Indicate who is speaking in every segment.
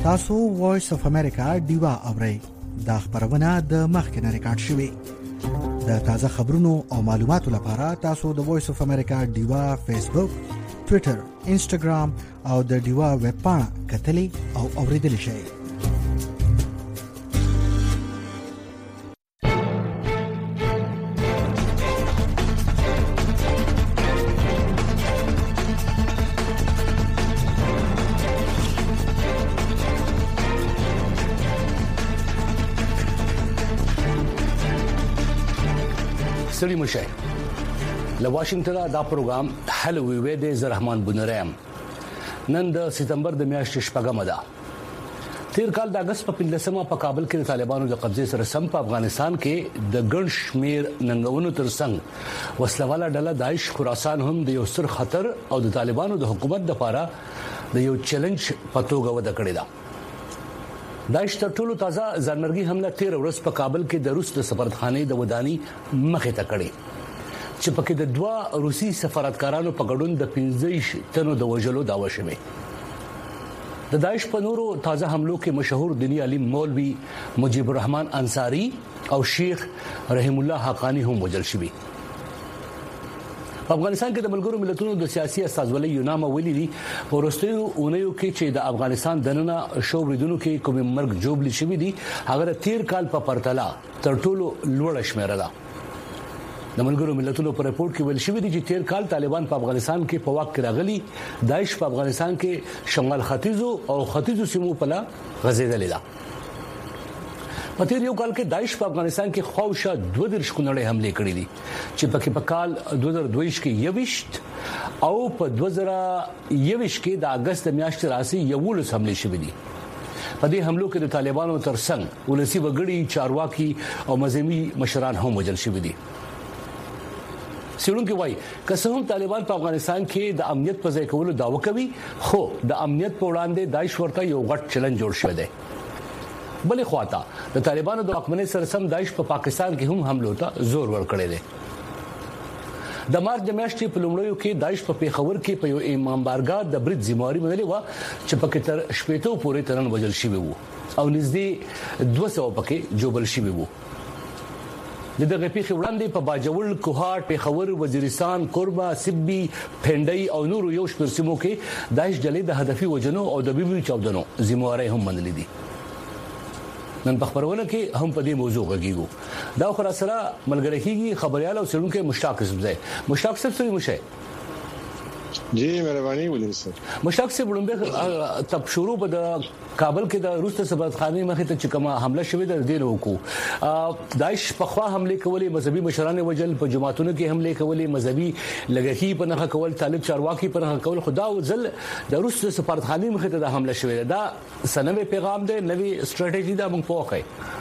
Speaker 1: تاسو وایس اف امریکا دیوا اورئ دا خبرونه د مخکنه ریکارډ شوې د تازه خبرونو او معلوماتو لپاره تاسو د وایس اف امریکا دیوا فیسبوک ټوئیټر انسټاګرام او د دیوا ویب پاڼه کتلی او اوریدل شئ
Speaker 2: سړي مشه له واشنگټن دا پروګرام هلو وی د زرحمان بنرام نن د سپتمبر د میاشتې شپږمه ده تیر کال د اگست په 15مه په کابل کې د طالبانو د قبضې سره سم په افغانستان کې د ګڼ شمیر ننګونو ترڅنګ وسلواله ډله داعش خراسان هم د یو ستر خطر او د طالبانو د حکومت لپاره د یو چیلنج په توګه وده کړی ده داعش تر ټولو تازه ځانمرګي حمله 13 ورځ په کابل کې د روس د سفارتخانه د ودانۍ مخې ته کړې چې پکې د دوه روسي سفارتکارانو په ګډون د 15 تنو د وژلو داوا شوه د داعش په نورو تازه حملو کې مشهور دینی عالم مولوي مجيب الرحمن انصاری او شیخ رحیم الله حقانی هم وژل شوي افغانستان کې د ملګرو ملتونو د سیاسي استازولۍ یونامه ویلي دي ورستیو اونیو کې چې د افغانستان دننه شوریدونکو کې کوم مرګ جوړل شوی دي هغه تیر کال په پرتله تر ټولو لوړ شمیره ده د ملګرو ملتونو په رپورت کې ویل شوی دی چې تیر کال طالبان په افغانستان کې په واک کې راغلي داعش په افغانستان کې شمال ختیځو او ختیځو سیمو په لا غزیدلې ده په تیر یو کال کې داعش په افغانستان کې خوښه 2 شکونړې حمله کړې دي چې په کال 2022 کې یوشت او په 2021 کې د اگست میاشتې راسي یو حمله شوې دي په دې حملو کې د طالبانو ترڅنګ ولسی وګړي چارواکي او مذهبي مشران هم وژل شوي دي سیرونکو وایي که څه هم طالبان په افغانستان کې د امنیت په ځای کولو داوا کوي خو د امنیت په وړاندې داعش ورته یو غټ چیلنج جوړ شوی دی بلې خواته د طالبانو د حکومت سره سم داعش په پاکستان کې هم حملو ته زور ورکړی دی د مارچ د میاشتې په لومړیو کې داعش په پیښور کې په یو امام بارګاه د برید ذمہواری منلې و چې په کې تر شپېتو پورې ترن وژل شوی وو او نږدې 200 پکې جوړل شوی وو دغه پیښې وړاندې په باجوړ کوهاټ پیښور وزیرستان قربا سبي پندای او نورو یو شمېر سیمو کې داعش ډلې د هدفي وجنو او د بیبي چاودنو ذمہواری هم منلې دي نن په خبرونه کې هم په دې موضوع غږیږو دا خو را سره ملګری کیږي خبريال او سړونکو مشتاق زبده مشتاق صاحب سوري مشه
Speaker 3: جی مهرباني ولې سر
Speaker 2: مشتاق صاحب لومبه تب شروع په کابل کې د روس سفارتخانه مخې ته چې کومه حمله شوې ده د وکړو داعش په خوا حمله کولې مذهبي مشران وجل په جماعتونو کې حمله کولې مذهبي لګښي په نخښه کول طالب چارواکي په نخښه کول خدا او ځل د روس سفارتخانه مخې ته د حمله شوې ده دا سنوي پیغام ده نوي ستراتیژي دا موږ پوښي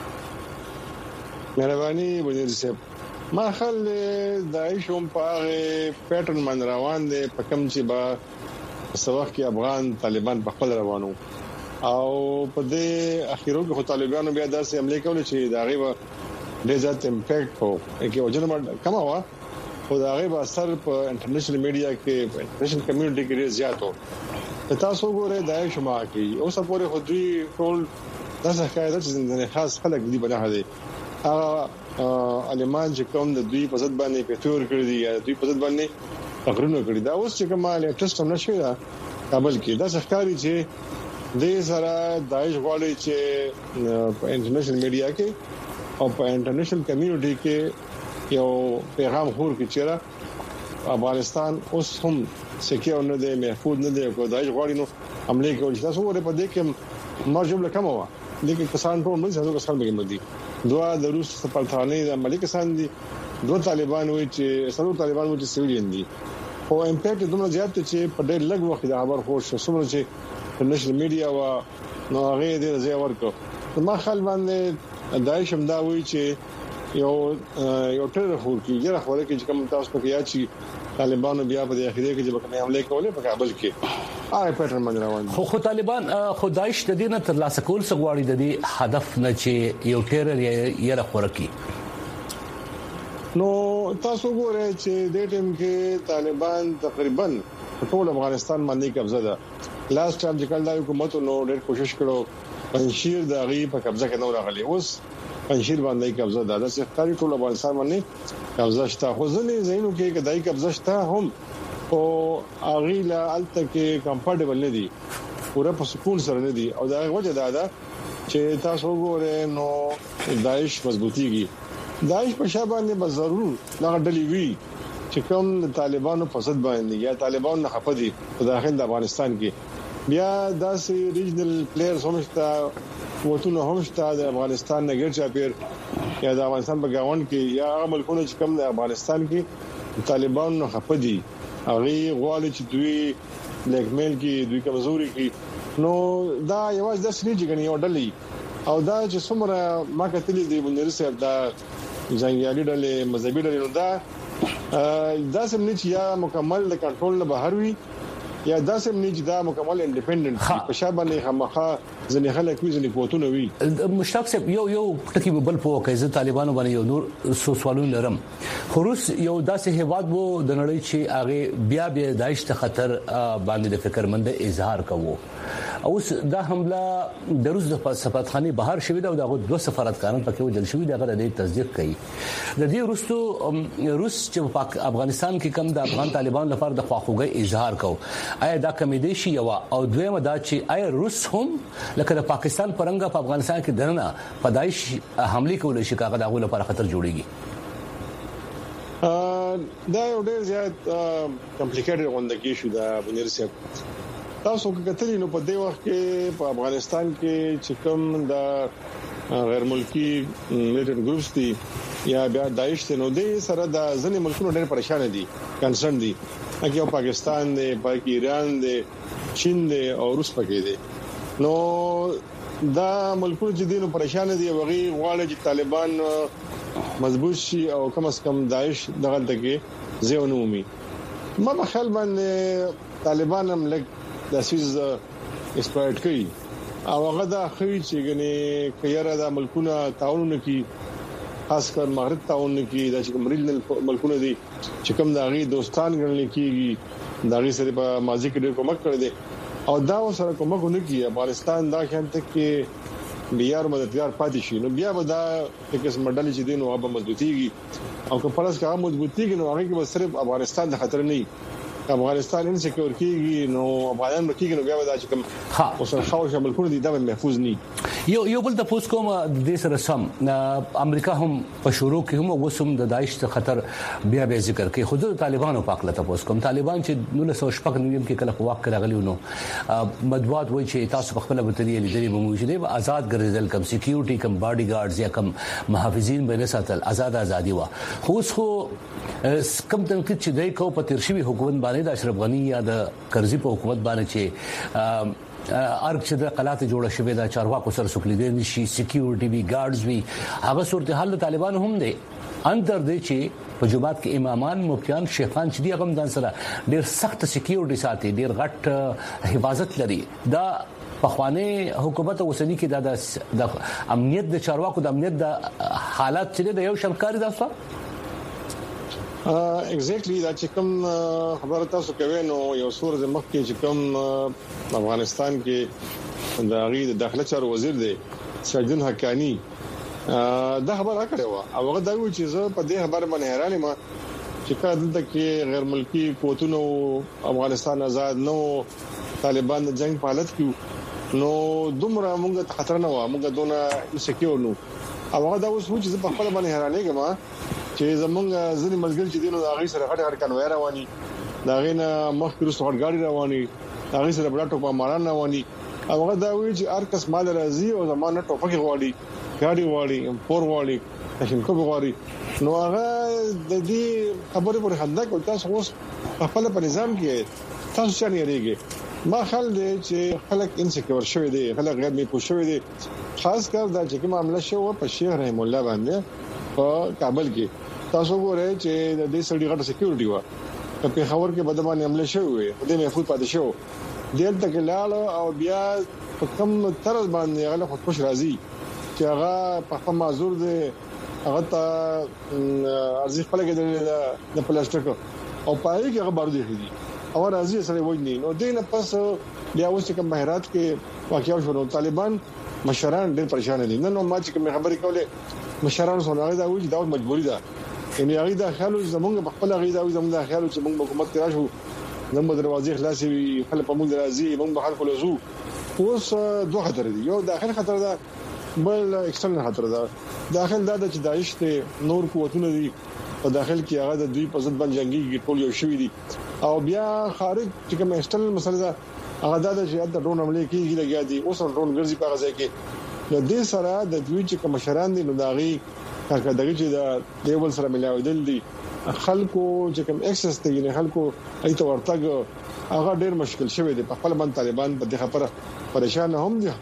Speaker 3: مهرباني وزیر صاحب ما خل داعش هم په پیټرن من روان دي په کوم چې با سواخ کې افغان طالبان په خپل روانو او په دې اخیرو کې طالبانو بیا داسې حمله کولې چې دا غیبه ډېر زیات امپیکټ وو کې وجنه کم وا خو دا غیبه اثر په انټرنیشنل میډیا کې انټرنیشنل کمیونټي کې ډېر زیات وو تاسو ګوره داعش ما کې اوس پورې خو دوی ټول داسې ښکاري چې خاص خلک دي بنه دي المان چې کوم د دوی په ځد باندې پېټور کړی دی یا دوی په ځد باندې تقریر کړی دا اوس چې کومه لیټسټ هم نشوي دا کابل کې دا ښکاري چې د سره داعش غواړي چې په انټرنیشنل میډیا کې او په انټرنیشنل کمیونټي کې یو پیغام خور کې چیرې افغانستان اوس هم سکیو نه دی محفوظ نه دی کو داعش غواړي نو حمله کوي تاسو ورته په دې کې مرجم لکم و لیکن کسان ټول نه ځو کسان به مدي دوا د روس سفارتخانه د ملک کسان دي دوه طالبان وي چې سلو طالبان وي چې سیویلین دي او امپیکټ دومره زیات چې په ډېر لږ وخت د خبر خور شو سمره چې نشر میډیا او نو هغه دې ځای ورکو ما خل باندې داعش هم دا وی چې یو ټر خور کې یره خوره کې چې کوم تاسو په یا چې طالبانو بیا په اخیری کې چې په حمله کولې په کابل کې آی پیټرن باندې روان
Speaker 2: خو طالبان خدایش د دې نه تر لاسه کول سغواړي د دې هدف نه چې یو ټیرر یره خوره کې
Speaker 3: نو تاسو ګورئ چې د ټیم کې طالبان تقریبا ټول افغانستان باندې قبضه ده. لاست ټایم چې کله حکومت نو ډېر کوشش کړو پنځیر د غي په قبضه کې نو راغلی، اوس پنځیر باندې قبضه ده. د سرکاري ټول افغانستان باندې قبضه شته، خو ځنې زینو کې کدای قبضه شته هم او اغي لا الته کې کمفورټیبل نه دي، پوره په سکون سره نه دي. او دا وجه ده چې تاسو وګورئ نو داعش مضبوطیږي. داعش په شابه باندې به ضرور دا ډلې وی چې کوم طالبانو په صد باندې یا طالبان نه خپدي په داخل د افغانستان کې، بیا داسې ریجنل پلیئرز هم شته، وټونه هم شته د افغانستان نه ګرځا پیر یا د افغانستان په گاوند کې یا ملکونو چې کوم د افغانستان کې طالبان نه خپدي، هغه غواړي چې دوی بلیک میل کې دوی کمزوري کې. نو دا یوازې د سړي جګنی او ډلې او دا چې څومره ما کتلې دی بندر صاحب دا جنگیالي ډلې مذهبي ډلې نو دا سم چې یا مکمل د کنټرول نه بهر وي یا دا سم چې دا مکمل انډیپندنت په شابه نه خامخا ځنې خلک وي ځنې قوتونه وي.
Speaker 2: مشتاق صاحب یو ټکی بل په کې ز طالبانو باندې یو نور سوالونه لرم. خروس یو داسې هیواد وو د نړۍ چې هغه بیا داعش ته خطر باندې د فکرمند اظهار کوو. اوس دا حمله د روس د سفارتخانه بهر شوې ده او دغه دوه سفارتکاران پکې وجل شوې دغه د تصدیق کوي. د دې روس چې په افغانستان کې کم د افغان طالبان لپاره د خواخوږي اظهار کو، آیا دا کمیدي شي او دویمه دا چې آیا روس هم لکه د پاکستان پرنګ په افغانستان کې درنه پدایش حمله کول شي کاغه دغه لپاره خطر جوړيږي؟
Speaker 3: دا یو ډېر زیات کمپلیکیټډ غونډه شو دا بنیر صاحب. تاسو کتلی نو په دې وخت کې په افغانستان کې چې کوم د غیر ملکی میلیټنټ ګروپس دي یا بیا داعش ته نو دې سره د ځینې ملکونو ډېر پریشان دي، کنسرن دي، لکه پاکستان دی، ایران دی، چین دی او روس پکې دي. نو دا ملکونه چې دینو پریشان دي او غي غواړي چې طالبان مضبوط شي او کم از کم داعش دغه دغه ځونه ومي. ما په خیال باندې طالبان هم لګ د سیز اسپایرډ کوي او هغه دا خو چې غني کيره د ملکونه تعاون کوي، خاص کر مغرب تعاون کوي، د ریجنل ملکونه دي چې کوم دا غي دوستان ګڼل کیږي، دا غي سره په ماضي کې ډېر کومک کړی دی او دا سره کومک نه کوي. افغانستان دا خیانت کې بیار مددگار پاتې شي نو بیا به دا یک قسم ډلې چې دین او به مضبوطیږي او که پرس کا مضبوطیږي نو هغه کې به صرف افغانستان د خطر نه افغانستان ان سکیور کیږي نو افغانان مکیږي نو بیا به دا چې کوم اوس خاوشه ملکونه دي دا محفوظ نه.
Speaker 2: یو بل د پوس کوم د سره سم امریکا هم په شروع کې هم وسوم د داعش ته خطر بیا ذکر کوي. خو د طالبانو په اړه تاسو کوم طالبان چې 1999 کې کله په واک راغلی نو مدوات وایي چې تاسو په خپل بطریه لیدلې موجوده به آزاد ګرځیدل، کم سکیورټي، کم باډي ګارډز یا کم محافظین به نه ساتل، ازادي وا. خو کم تنقید چې دای کو په ترشي حکومت باندې د اشرف غنی یا د کرزي په حکومت باندې چې ارګ چې د قلات جوړه شوې د چارواکو سره سکلیدې نشي، سکیورټي وی ګارډز وی، هغه صورتحال طالبان هم دی اندر دی چې په جماعت کې امامان، مفتیان، شیخان چې دی هغه د سره ډېر سخت سکیورټي ساتي، ډېر غټ حفاظت لري. دا په خوانه حکومت اوسنی کې د امنیت د چارواکو د امنیت د حالات چې د یو شنکاري داسه
Speaker 3: ایگزیکټلی دا چې کوم خبره تاسو کوي نو یو څور د مخ کې چې کوم افغانستان کې د غي د داخله چارو وزیر دی سجدن حقانی دا خبره کړې و او هغه دا وی چې زه په دې خبره باندې حیران یم چې کله دلته کې غیر ملکی قوتونو افغانستان آزاد نو طالبان د جنگ په حالت کې نو دومره موږ ته خطر نه و، موږ دونه سکیور نو او هغه دا اوس و چې په خپل باندې حیران یم چې زمونږ ځینې ملګری چې دینو دا غي سره غټ کنوای رواني، دا غینه مخکې رسو غټ ګاډي رواني، دا غي سره بل ټوپه ماران رواني او هغه دا وی چې ارکس مال راځي او زمانه ټوپه غواړي، ګاډي غواړي، پور غواړي، تشنکو غواړي. نو هغه د دې خبرې پر خندا کوي. تاسو اوس خپل په نظام کې تاسو څنګه یریږي؟ ما خل دي چې خلک انسکیور شوی دي، خلک غیر می پوښوي دي، خاص کر دا چې کوم معاملې شو په شیخ رحم الله باندې په کابل کې. تاسو ګورئ چې د دې سړي غټه سکیورټي و په خبر کې بدمانه حمله شوې، په دې محفوظ پاتې شو، دلته کې لاړ او بیا په کوم طرز باندې هغه خودکش راځي چې هغه په خپل معذور دی، هغه ته ارزښت پلګې د پلاستیک او پای کې هغه بارود دي او راځي سره وایي نو دینه پس بیا اوس کوم مهارت کې واقعیا شروع طالبان مشران ډېر پریشان دي نن نو ما چې کوم خبرې کوله مشران سره دا وایي دا مجبوری ده یعنی هغه د خیالو زمونږ په خپل هغه زمونږ د خیالو چې موږ حکومت کې راشو زموږ دروازې خلاصې وي خپل په موږ راځي موږ به خلکو لزو اوس دوه خطر دي یو داخل خطر ده بل ایکسترنل خطر ده داخل دا چې داعش ته نور قوتونه دي په داخل کې هغه د دوی په ضد باندې جنگي ټول یو شوی دي او بیا خارج چې کوم ایکسترنل مسله ده هغه دا چې د ډرون حمله کیږي لګیا دي اوس ډرون ګرځي په غزا کې د دې سره د دوی چې کوم مشران دي نو داغي کارکړه چې د دیول سره ملاویدل دي خلکو چې کوم اکسس ته یې خلکو ایته ورتګ هغه ډیر مشکل شوی دی په خپل باندې طالبان په دغه پر پریشان هم دي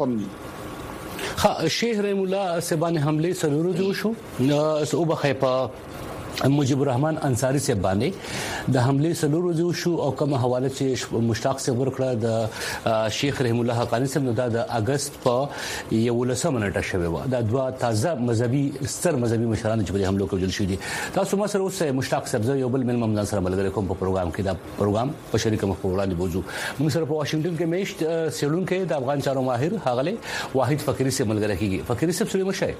Speaker 2: شیخ رحم الله سبحان حمله سرورو جو شو او بخیپا مجيب الرحمن انصاری سے باندې د حمله سلورو جو شو او کوم حواله چې مشتاق سے ورکړه د شیخ رحم الله حقانی سم نو د اگست په یو لسمه نټه شوی و د دوا تازه مذهبي ستر مذهبي مشران چې په حمله کې جوړ شو دي تاسو ما سره اوس مشتاق سبزه یو بل مل ممنان سره ملګری کوم په پروګرام کې دا پروګرام په شریک مخبرانه بوزو موږ سره په واشنگټن کې میشت سیلون کې د افغان چارو ماهر هغله واحد فقيري سے ملګری کیږي فقيري سے سلیم شای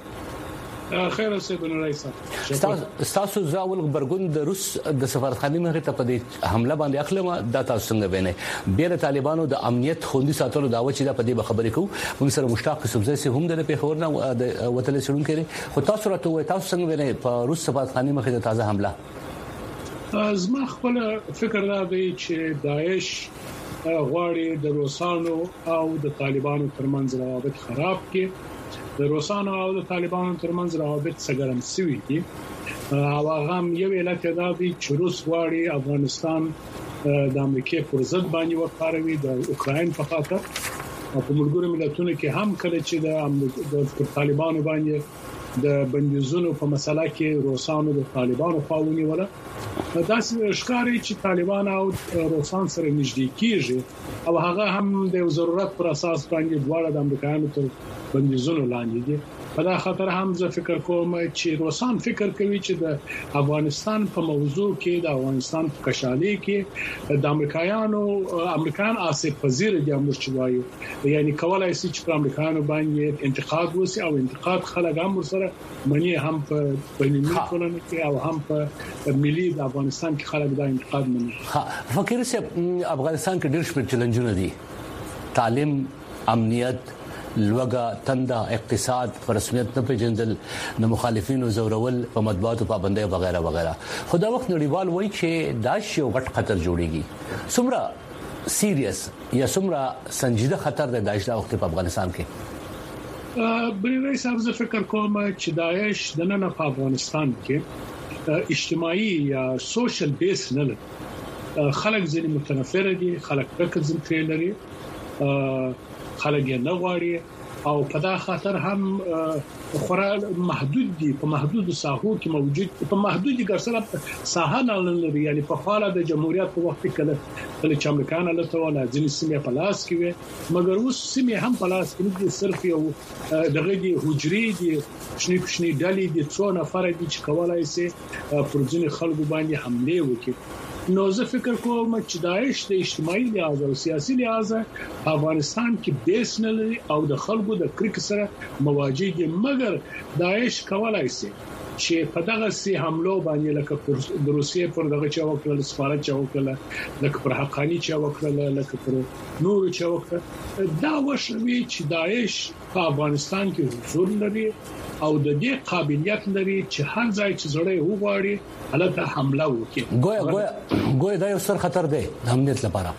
Speaker 4: خیر اوسه بن رئیس
Speaker 2: تاسو زاول برګون د روس د سفارتخانه مخه ته په دې حمله باندې اخلمه د تاسو څنګه ویني بیر طالبانو د امنیت خوندي ساتلو داوا چې په دې خبرې کو موږ سره مشتاق سبزه سي هم د پیښور نه وتل شروع کړي خو تاسو راته تاسو څنګه ویني په روس سفارتخانه مخه د تازه حمله
Speaker 4: زما خپل فکر دا دی چې داعش غواړي د روسانو او د طالبانو ترمنځ روابط خراب کړي د روسانو او د طالبانو ترمنځ روابط سګرم سوي دي او هغه یو علت دا دی چې روس غواړي افغانستان د امریکای پر ضد باندې وکاروي د اوکرين په خاطر او په ملګرو ملتونو کې هم کله چې د طالبانو باندې د بندیزونو په مسله کې روسانو د طالبانو خواونی ولا داسې ښکاري چې طالبان او روسان سره نږدې کیږي او هغه هم د ضرورت پر اساس باندې دواړه د امریکایانو تر بندیزونو لاندې دي په دا خاطر هم زه فکر کوم چې روسان فکر کوي چې د افغانستان په موضوع کې د افغانستان په کشالي کې د امریکایان آسف پذیر دي موږ چې وایو یعنی کولای شي چې په امریکایانو باندې انتقاد وسی او انتقاد خلک هم سره منی هم په بینالمللي ټولنه کې او هم په ملي د افغانستان کې خلک دا انتقاد مني
Speaker 2: فکر سي افغانستان کې ډېر شپږ چیلنجونه دي تعلیم امنیت لوګه تنده اقتصاد پر رسمیت نه پیژندل د مخالفینو زورول په مطبوعاتو پابندۍ وغیرہ وغیرہ خدا وخت نړیوال وایي چې داعش یو غټ خطر جوړيږي څومره سیریس یا څومره سنجیده خطر د داعش د وخت په افغانستان کې
Speaker 4: بلې صاحب زه فکر کوم چې داعش د نن په افغانستان کې اجتماعي یا سوشل بیس نه لري خلک ځینې متنفر دي خلک رکزم لري خلک یې نه غواړي او په دا خاطر هم خورا محدود دي په محدود ساحو کې موجود په محدودي ګرځره ساحه نه لري یعنی په حاله د جمهوریت په وخت کې کله چې امریکایان له توله ځینې سیمې په لاس کې وي مګر اوس سیمې هم په لاس کې دي صرف یو دغه دي حجري دي شنی ډلې دي څو نفر دي چې کولای شي پر ځینې خلکو باندې حمله وکړي نو زه فکر کوم چې داعش د اجتماعي لحاظ او سیاسي لحاظ په افغانستان کې بیس نه لري او د خلکو د کریک سره مواجه دي مګر داعش کولای شي چې په دغه سي حملو باندې لکه د روسیې پر دغه چا وکړل سفارت چا وکړل لکه پر حقانی چا وکړل لکه پر نور چا وکړل دا وشوي چې داعش په افغانستان کې حضور لري او د دې قابلیت لري چې هر ځای چې زړې وغواړي هلته حمله وکړي
Speaker 2: ګویا دا یو سر خطر دی د امنیت لپاره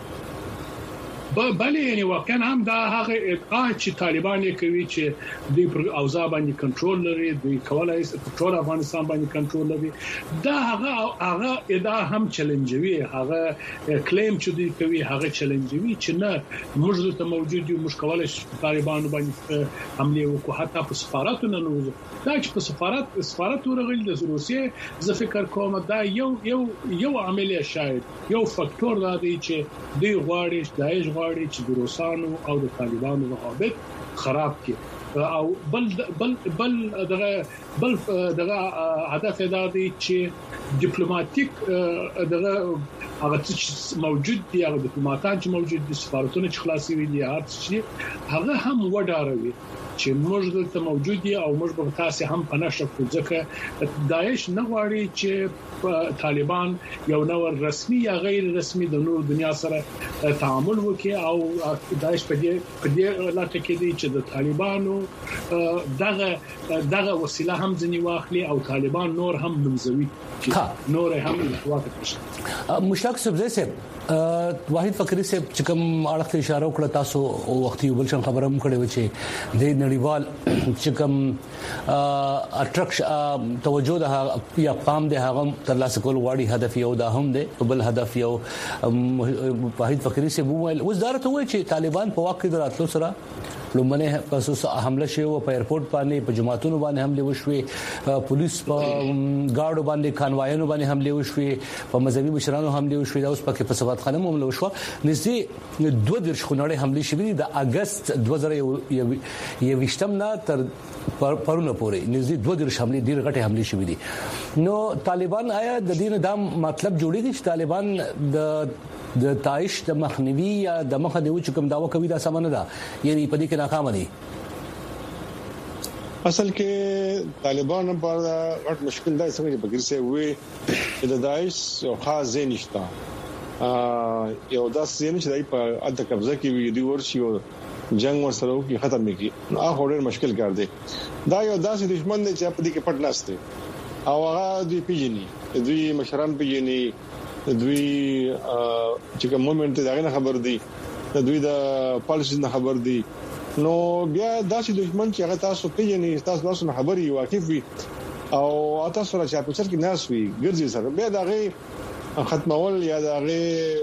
Speaker 4: بلې یعنی واقعا هم دا هغه ادعا چې طالبان کوي چې د اوضاع باندې کنټرول لري د کولای شي په ټول افغانستان باندې کنټرول لري دا هغه ادعا هم چیلنجوي هغه کلیم چې دوی کوي هغه چیلنجوي چې نه موږ ته موجود یو مشکل شي طالبان باندې حمله وکړي حتی په سفارتونو نه دا چې په سفارت ورغلي د روسیې زه فکر کوم دا یو عامل شاید یو فاکتور دا دی چې دوی غواړي داعش غواړي چې د روسانو او د طالبانو روابط خراب کړي او بل دغه هدف دا دی چې ډیپلوماټیک دغه هغه چې موجود دي هغه ډیپلوماټان چې موجود دي سفارتونه چې خلاصي وي دي هر څه هغه هم وډاروي چې موږ دلته موجود دي او موږ به تاسو هم په نشه کو ځکه داعش نه غواړي چې طالبان یو نور رسمي یا غیر رسمي د نور دنیا سره تعامل وکړي او داعش په دې لاته کې دي چې د طالبانو دغه وسیله هم ځنی واخلي او طالبان نور هم منځوي چې نور هم الحوات کړي.
Speaker 2: مشتاق صاحب صاحب واحد فقری صاحب چې کوم اړه ته اشاره وکړه تاسو او وختي بل څه خبره هم کړې و چې د نړیوال چې کوم اټریکشن توجه د یا پام د هغه ترلاسه کول غواړي هدف یو دا هم دی بل هدف یو واحد فقری صاحب وویل وزارت وایي چې طالبان په واقع دراتلو سره لومړنه پسوس حمله شوه په ایرپورټ باندې په جماعتونو باندې حمله وشوه پولیس په گاډو باندې کانوایانو باندې حمله وشوه په مذهبي مشرانو حمله وشوه دا اوس پکې په سبات خانم حمله وشوه نږدې 2 درش خونړې حمله شوې د اگست 2021 نه تر پرونه پورې نږدې 2 درش حمله ډیر غټه حمله شوې دي نو طالبان آیا د دین دا مطلب جوړیږي چې طالبان د داعش د مخنیوي یا د مخه دی چې کوم داوا کوي دا سمونه ده یعنی په دې کې ناکام دي
Speaker 3: اصل کې طالبان په غټ مشکل دا څنګه چې بګر سي وي چې د داعش او خاص ځای نشته یو داس ځای چې دای په اته قبضه کې وي دی ورشي او جنگ ورسره کې ختم کی هغه ډېر مشکل کار دی دا یو داس دښمن دی چې په دې کې پټ نهسته او هغه دوی پیژني دوی مشران پیژني دوی چې کوم مومنت دا نه خبر دي دوی د پالیسي نه خبر دي نو بیا داسې دښمن چې هغه تاسو پیژني تاسو نه خبري واقف وي او تاسو سره چې په چر کې ناس وي ګرځي سره بیا دا غي ختمول یا دا غي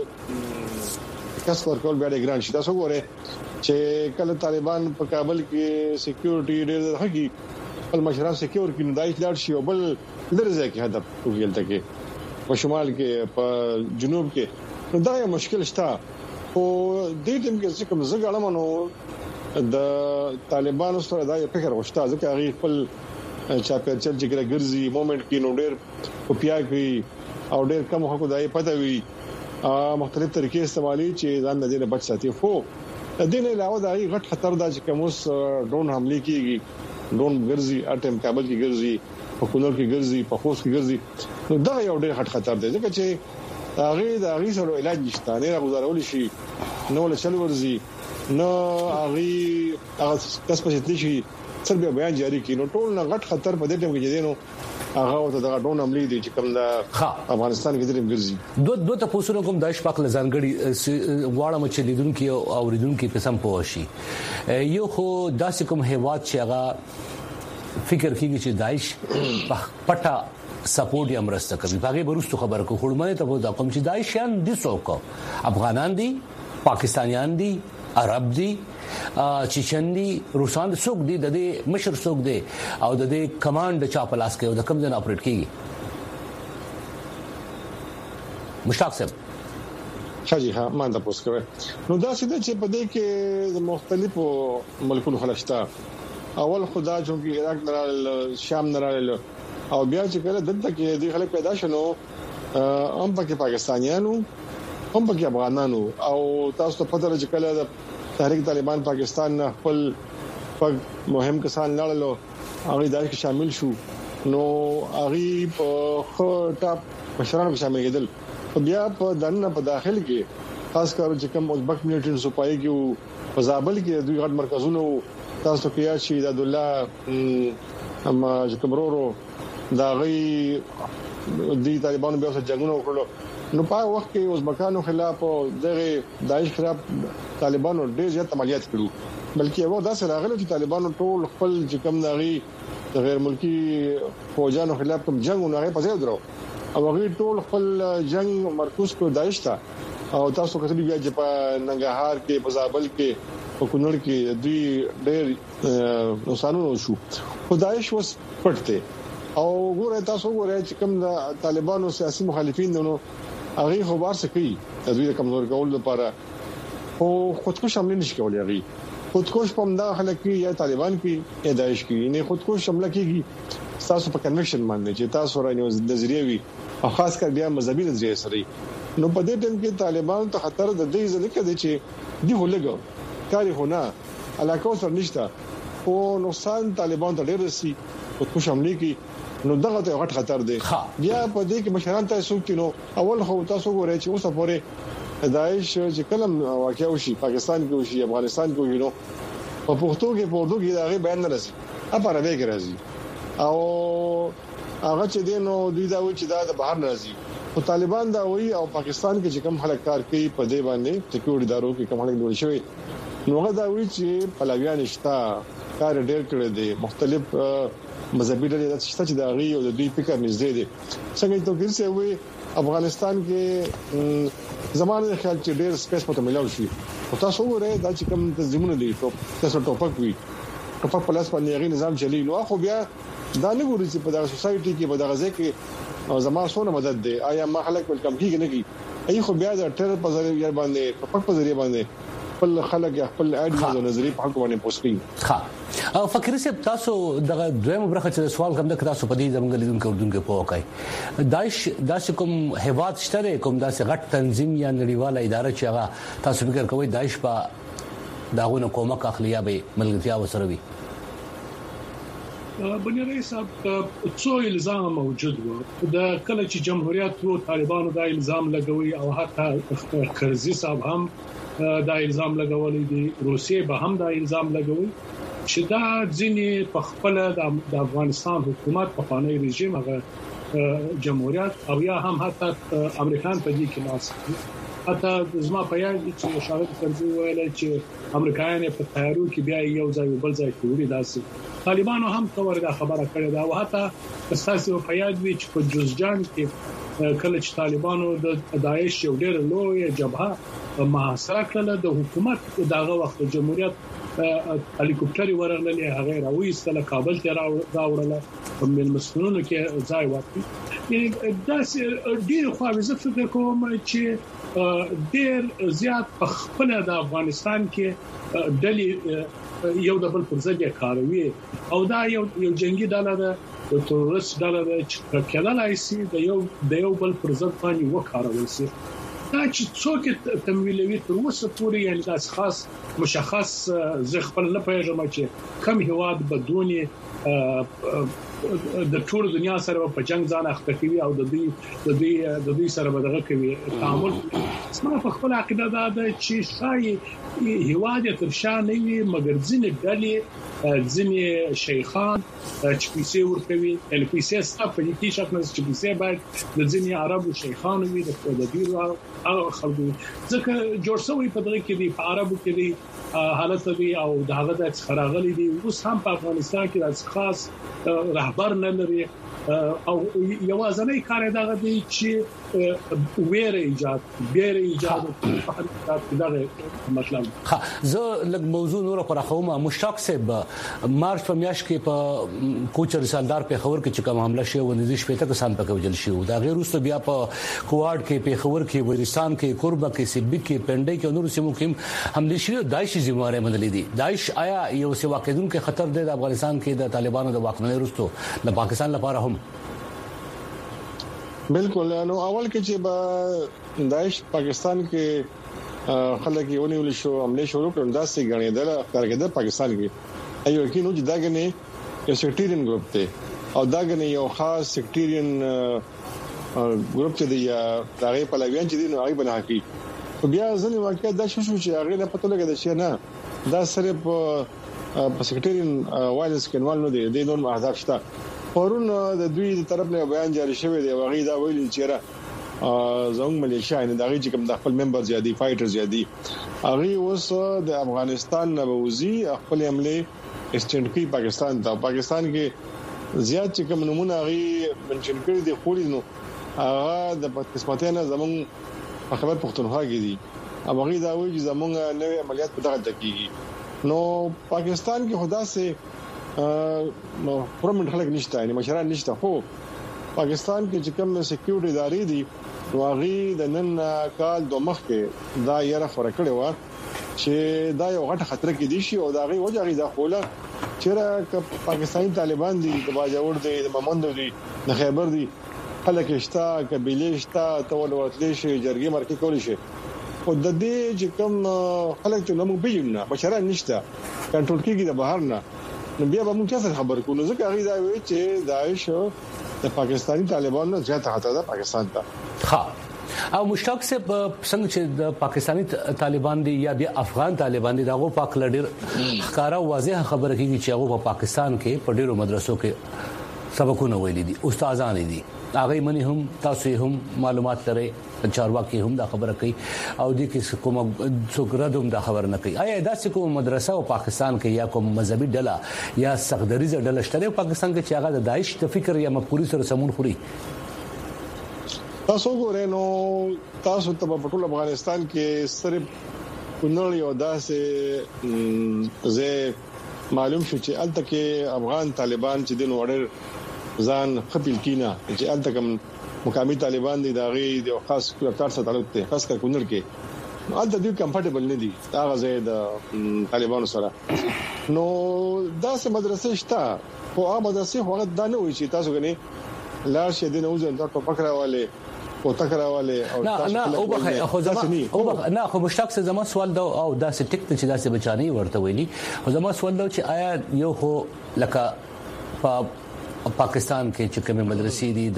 Speaker 3: کس ورکول بیا ډېر ګران شي تاسو ګوره چې کله طالبان په کابل کې سکیورټي ډېر حقي خپل مشران سکیور کې ندایښ لاړ شي او بل درځي کې هدف وګیل تکي په شمال کې په جنوب کې نو دا یو مشکل شته او د دې ټیم کې چې کوم زګړمنو د طالبانو سره دا یو فکر غوښته ځکه هغه خپل چاپیرچل چې ګرځي مومنت کې نو ډېر په پیا کې او ډېر کم حقوق دای پته وي مختلف طریقې استعمالي چې ځان نه دې بچ ساتي خو د دې نه علاوه دا یو غټ خطر دا چې کوم اوس ډرون حمله کیږي ډرون ګرځي اټم کابل کې ګرځي په کونړ کې ګرځي په خوست کې ګرځي نو دا یو ډېر غټ خطر دی ځکه چې هغه سره علاج نشته نه غوړول شي نو له چل ورزي نو هغه کس په دې شي سربیا بیان جاری کینو ټول نه غټ خطر په دې ټیم کې دي نو هغه ته دا ډون عملی دي چې کوم د افغانستان کې دریم ګرځي
Speaker 2: دوه تاسو کوم د شپږ لزانګړي غواړم چې لیدونکو او اوریدونکو په سم پوه شي یو خو داسې کوم هیواد چې هغه فکر کیږي چې داعش پټه سپورټ یې امرسته کوي هغه برستو خبر کو خړمنه ته د قوم چې داعشیان دي څوک افغانان دي پاکستانیان دي عرب دي چچن دي روسان څوک دي د دې مشر څوک دي او د دې کمانډ چا پلاس کې او د کوم ځای اپریټ کیږي مشتاق صاحب
Speaker 3: شاجي ها ما دا پوس کوي نو دا څه چې په دې کې د مختلفو ملکونو خلشتا اول خدا چې عراق نرال شام نرال او بیا چې کله دلته کې د خلک پیدا شنو هم پکې پاکستانیانو هم پکې افغانانو او تاسو ته پته لري چې کله د تحریک طالبان پاکستان خپل مهم کسان لاړلو هغه داعش کې شامل شو نو هغه په ټاپ مشرانو کې شامل کېدل بیا په دنه په داخل کې خاص کر چې کوم ازبک ملیټنټ سپای کې په زابل کې دوی غټ مرکزونو تاسو کې شي د الله اما چې کمرورو دا غي د طالبانو بیا سره جنگونه وکړو نو په وخت کې ازبکانو خلاف او دغه داعش خلاف طالبانو ډېر زیات عملیات کړو بلکې یو داسې راغلی چې طالبانو ټول خپل چې کوم دغه د غیر ملکی فوجانو خلاف کوم جنگونه هغه پځې درو او هغه ټول خپل جنگ مرکز کو داعش ته او تاسو کتلی بیا چې په ننګرهار کې په زابل کې په کونړ کې دوی ډېر نوسانو شو خدایش وس پټته او ګوره تاسو ګوره چې کوم د طالبانو سیاسي مخالفین نو هغه خبر سکی د دوی کمزور کول لپاره او خودکش حمله نشي کولای هغه خودکش په مدا خلک یا طالبان کې یا داعش کې نه خودکش حمله کیږي تاسو په کنوکشن باندې چې تاسو راځي نظریه وي او خاص کر بیا مذهبي نظریه سره نو په دې ټیم کې طالبان ته خطر د دې ځکه دی چې دی هلګو کاری هونه علاقه سره نشته او نقصان طالبان ته ډېر سي او خوش حمله کې نو دغه ته غټ خطر دی بیا په دې کې مشران ته سوکینو اول خو تاسو ګورئ چې اوسه پورې داعش چې کلم واقع وشي پاکستان کې وشي افغانستان کې وشي نو په پښتو کې په اردو کې دا بیان نه راځي اپاره به کې راځي او هغه چې دینو دوی دا و چې دا د بهر راځي او طالبان دا وایي او پاکستان کې چې کوم خلک کار کوي په دې باندې سکیورټي دارو کې کوم خلک جوړ شوی نو هغه دا وایي چې پلاویان شتا کار ډېر کړی دی مختلف مذهبي ډلې چې دا غي او د دوی فکر نږدې دي څنګه ته ګرځي وي افغانستان کې زمانه خیال چې ډېر سپیس پته ملاوي شي او تاسو وګورئ دا چې کوم تنظیمونه دي تاسو ټوپک وي ټوپک په لاس باندې غي نظام چلی نو خو بیا دا نه ګوري چې په دغه سوسايټي کې په دغه ځکه زموږ سونه مدد دی آیا ما خلک ویلکم کیږي نه کی ای خو بیا د ټر په ذریعہ باندې ټوپک په ذریعہ باندې خپل خلک خپل اډیو او نظری په حق باندې پوسټي
Speaker 2: ها او فکر سي تاسو دغه دویم برخه چې سوال کوم د تاسو په دې زمونږ لیدونکو اردوونکو په وکای داعش داسې کوم هواد شته کوم داسې غټ تنظیم یا نړیواله اداره چې هغه تاسو فکر کوئ داعش په داغونه کومک اخلیا به ملګرتیا وسره وي
Speaker 4: بني رئیس صاحب څو الزام موجود و د کله چې جمهوریت وو طالبانو دا الزام لګوي او حتی کرزي صاحب هم دا الزام لګولې دي روسیه به هم دا الزام لګوي چې دا ځینې په خپل د افغانستان حکومت په قانوني رژیم هغه جمهوریت او یا هم حتی امریکایان په دې کې لاس حتی زما په یاد چې شاهد کرزي ویل چې امریکایان په تیارو کې بیا یو ځای بل ځای کوي داسې طالبانو هم تور دا خبره کړې ده او حتی اساسي په یاد وی چې په جوزجان کې کله چې طالبانو د داعش یو ډېر لوی جبهه محاصره کړه د حکومت دغه وخت جمهوریت هلیکوپټر ورغلې هغه راوېستله کابل ته راوړله په ملمسونو کې ځای ورکړي یعنی دا ډېر خو زه فکر کوم چې ډېر زیات په خپل د افغانستان کې ډلې یو د بل پر ضد کاروي او دا یو جنگي ډله ده د تروریست ډله ده چې کله شي د یو بل پر ضد باندې وکارول شي دا چې څوک تمویلوي تر اوسه پورې یعنی تاسو خاص مشخص زه خپل نه پیژنم چې کم هواد بدوني د ټول دنیا سره په جنگ ځان اخته کوي او د دې سره بدغه کوي تعامل اسمه په خپل عقیده دا ده چې شای هواد تر شان وي مګر ځینې ډلې ځینې شیخان چې پیسې ورکوي ال پیسې ستاسو په دې شکل چې پیسې باید د ځینې عربو شیخان وي د دې خلکو ځکه جوړ شوی په دغه کې دی په عربو کې دی حالت دی او دغه د خراغلي دی اوس هم په افغانستان کې د خاص رهبر نه لري او یوازنی کار دغه دی چې ویره ایجاد دغه مطلب
Speaker 2: زه لږ موضوع نور پر خومه مشتاق صاحب مارچ په میاشت کې په کوچر سالدار په خبر کې چې کوم حمله شوه و نزدیک شپته کسان پکې وجل شو دا غیر وروسته بیا په کوواډ کې په خبر کې وزیرستان کې قربه کې سیبی کې پنډي کې نور سیمو کې حمله شوه داعش ذمہوار منلې دي داعش آیا یو څه واقعون کې خطر دی د افغانستان کې د طالبانو د واکمنۍ وروسته د پاکستان لپاره هم
Speaker 3: بالکل نو اول کې چې با داعش پاکستان کې خلک یې ونیول شو حمله شروع کړل دا سي غنیدل کارګر پاکستان کې ایو کې نو چې دا غني یو سیکټریان ګروپ ته او دا غني یو خاص سیکټریان ګروپ ته دی هغه په لویان چې دی نو هغه بنا کی بیا ځنې واقعي دا شو چې هغه نه پته لګی چې نه دا صرف په سیکټریان وایلنس کې نوال نه دی د نور اهداف شته پرون د دوی طرف نه بیان جاری شوی دی واغې دا ویل چې را زموږ ملیشیا نه دغه چې کوم د خپل ممبر زیادي فایټر زیادي هغه اوس د افغانستان نه ووزي خپل عمله ایسټنټ کې پاکستان ته پاکستان کې زیات چې کوم نمونه هغه منشن کړی دی خو نو هغه د قسمتانه زموږ خبر پښتونخوا کې دي هغه دا وایي چې زموږ نوې عملیات په دغه تکیږي نو پاکستان کې خدا سه نو پرمن خلک نشته یعنی مشران نشته خو پاکستان کې چې کوم سکیورټي ادارې دي نو هغه د نن کال دوه مخ کې دا یره فرق کړي و چې دا یو غټ خطر کې دي شي او دا غي وجه دا خوله چې پاکستاني طالبان دي د باجوړ دي د ممند دي د خیبر دي خلک شتا قبيله شتا تول ورتلی شي جرګي مرکه کولی شي او د دې چې کوم خلک ته موږ بيجنه بشرا نشته کنټرول کیږي د بهر نه نو بیا به موږ څه خبر کوو ځکه هغه دا وی چې داعش د پاکستاني طالبانو زیاته خطر ده پاکستان ته.
Speaker 2: ها او مشتاق سے څنګه چې د پاکستاني طالبان دي یا بیا افغان طالبان دي دغه پاک لډر ښکارا واضح خبره کیږي چې هغه په پاکستان کې په ډیرو مدرسو کې سبقونه ویلي دي استادان دي هغه منی هم تاسو هم معلومات لري چارواکي هم دا خبره کوي او د کیس کوم څوکردوم دا خبر نه کوي آیا داسې کوم مدرسه او پاکستان کې یا کوم مذهبي ډله یا سخدریزه ډله شته پاکستان کې چې هغه د داعش د فکر یا مفکورې سره سمون خوري؟
Speaker 3: تاسو ګورئ نو تاسو ته په ټول افغانستان کې صرف کونړ یو داسې زه معلوم شو چې الته کې افغان طالبان چې دین وړر ځان خپل کینا چې الته کوم مقامي طالبان دي داغي د خاص کار سره تعلق ته خاص کر کونړ کې الته دوی کمفورټیبل نه دي هغه ځای د طالبانو سره نو داسې مدرسې شته خو هغه مدرسې هغه دا نه وي چې تاسو غني لا شه دین اوزن تاسو پکړاواله او تکراواله او
Speaker 2: نه او بخای خو زما نه خو مشتاق سے زما سوال دا او داسې ټیک ته چې داسې بچانی ورته ویلي خو زما سوال دا چې آیا یو هو لکه پاکستان کې چې کومه مدرسې دي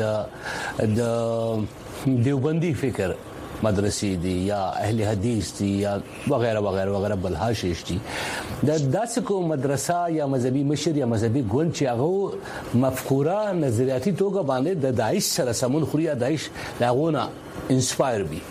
Speaker 2: د دیوبندي فکر مدرسې دي یا اهل حدیث دي یا وغیرہ وغیرہ وغیرہ بل حاشیش دي د داسې کو مدرسه یا مذهبي مشر یا مذهبي ګوند چې هغه مفکوره نظریاتي توګه باندې د داعش سره سمون خوري یا داعش لاغونه انسپایر بي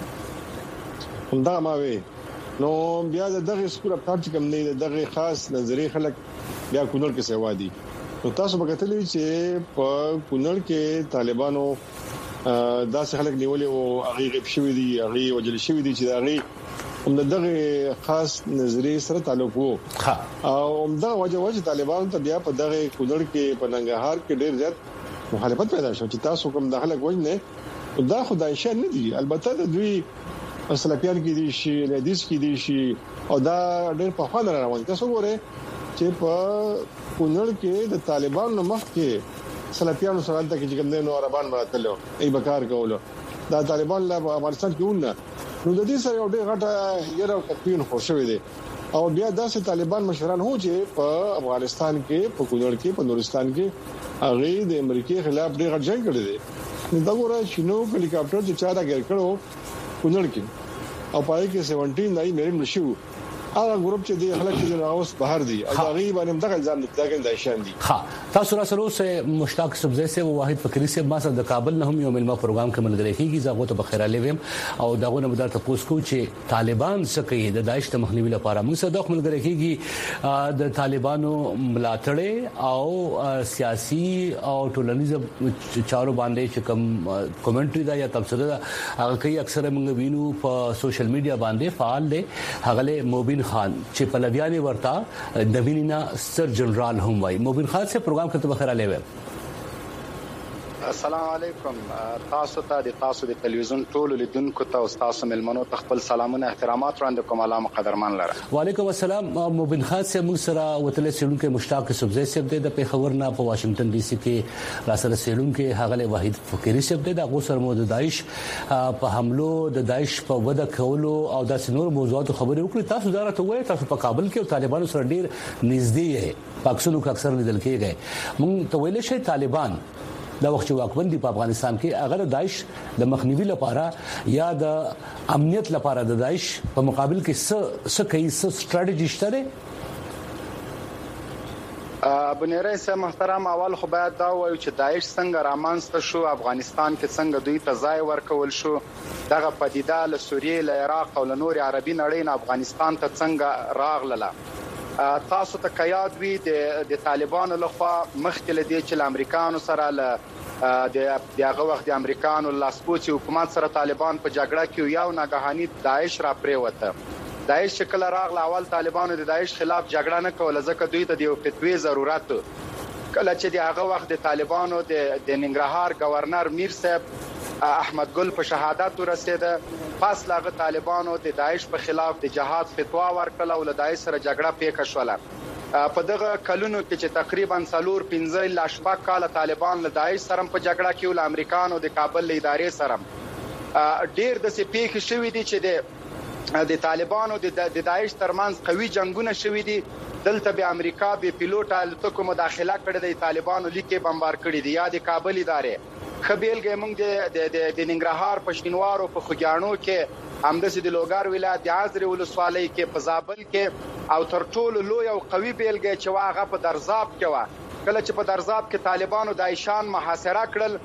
Speaker 3: همدا ما وي نو بیا دغه سکول اپټ کوم نه دغه خاص نظری خلک بیا کونړ کې سیوا دي نو تاسو وګورئ چې په کونړ کې طالبانو داسې خلک نیولې او هغه غیب شوی دي هغه وجل شوی دي چې هغه دغه خاص نظری سره تعلق وو او دا وجه طالبان ته بیا په دغه کونړ کې په ننګرهار کې ډیر زیات مخالفت پیدا شو چې تاسو کوم د خلک وجنه دا خدای شان نه دي البته د دوی اسلاميان کې دي شي حدیث کې دي شي او دا ډیر په خوا روان تاسو ګورئ چې په کونړ کې د طالبانو مخ کې سلفیانو سره د کې کوم نه عربان مراتلو ای بکار کولو دا طالبان لا افغانستان کې ونه نو د دې سره یو ډېر غټه یره تکوین خوشوي دي او بیا داسې طالبان مشران هو چې په افغانستان کې په کونړ کې په نورستان کې هغه د امریکای خلاف ډېر غټ جنگ کړی دی دا ګوره شنو هلیکاپټر چې چا دا ګر کړو کونړ کې او پای کې 17 دای مېرم نشو هغه ګروپ چې د خلک چې راوس بهر دي او هغه باندې دغه ځان دغه د شان دي
Speaker 2: ها تاسو سره سره مشتاق سبزی سے واحد فکری سے ما سره د کابل نه هم یو ملما پروګرام کې ملګری کیږي زغه ته بخیر لوم او دغه نه مدار ته پوسکو چې طالبان څه کوي د داعش ته مخنیوي لپاره موږ سره د ملګری کیږي د طالبانو ملاتړ او سیاسي او ټولنیز چارو باندې چې کوم کومنټري دا یا تبصره دا هغه کوي اکثر موږ وینو په سوشل میډیا باندې فعال دي هغه موبین خان چې په لویانه ورته د وینینا سر جنرال هم وای موبین خان سے پروګرام کته بخیر علیه
Speaker 5: السلام علیکم تاسو ته د تاسو د ټلویزیون ټولو لیدونکو ته او تاسو ملمنو ته خپل سلامونه احترامات وړاندې کوم علامه قدرمان لره
Speaker 2: وعلیکم السلام موبین خان سے موږ سره وتل سیلونکو مشتاق سبزی سے د پیښور نه په واشنگټن ډي سي کې را سره سیلونکو هغه واحد فکری سے د غوسر مو د داعش په حملو د داعش په وده کولو او د نور موضوعات خبرې وکړي تاسو دارته وای تاسو په کابل کې او طالبانو سره ډیر نږدې یې پاکستان کې اکثر لیدل کېږي موږ ته ویل شي طالبان دا وخت چې واکمن دي په افغانستان کې اگر داعش د مخنیوي لپاره یا د امنیت لپاره د داعش په مقابل کې څه کوي څه ستراتیژي شته
Speaker 5: بنيري سه محترم اول خو باید دا وایو چې داعش څنګه رامنځته شو افغانستان کې څنګه دوی ته ځای ورکول شو دغه پدیده له سوریې له عراق او له نور عربي نړۍ نه افغانستان ته څنګه راغله تاسو ته کياد وی د طالبانو لخوا مخکې لدی چې امریکایانو سره له د هغه وخت د امریکایانو لاسپوڅي حکومت سره طالبان په جګړه کې یو ناګهاني داعش را پریوته داعش شکل راغله اول طالبانو د داعش خلاف جګړه نه کوله ځکه دوی ته د فتوی ضرورت کله چې د هغه وخت د طالبانو د ننګرهار گورنر میر صاحب احمد ګل په شهادت ورسېده پس لاغه طالبانو د داعش په خلاف د جهاد فتوا ورکړه او له داعش سره جګړه پیښه شوله په دغه کلونو کې چې تقریبا 4-15 لا شپږ کال طالبان له داعش سره په جګړه کې ول امریکانو د کابل له ادارې سره ډیر د سپیخ شوې دي چې د طالبانو د داعش ترمنځ قوي جنگونه شوې دي دلته به امریکا به پیلوټ الوتکو مداخله کړې د طالبانو لیکي بمبار کړې دي یا د کابل ادارې خبيلګه موږ د ننګرهار په شینوارو په خوګیانو کې همداسې د لوګار ولایت د عازر ولسوالۍ کې په زابل کې او تر ټولو لوی او قوي بیلګه چې واغه په درزاب کې و کله چې په درزاب کې طالبانو داعشان محاصره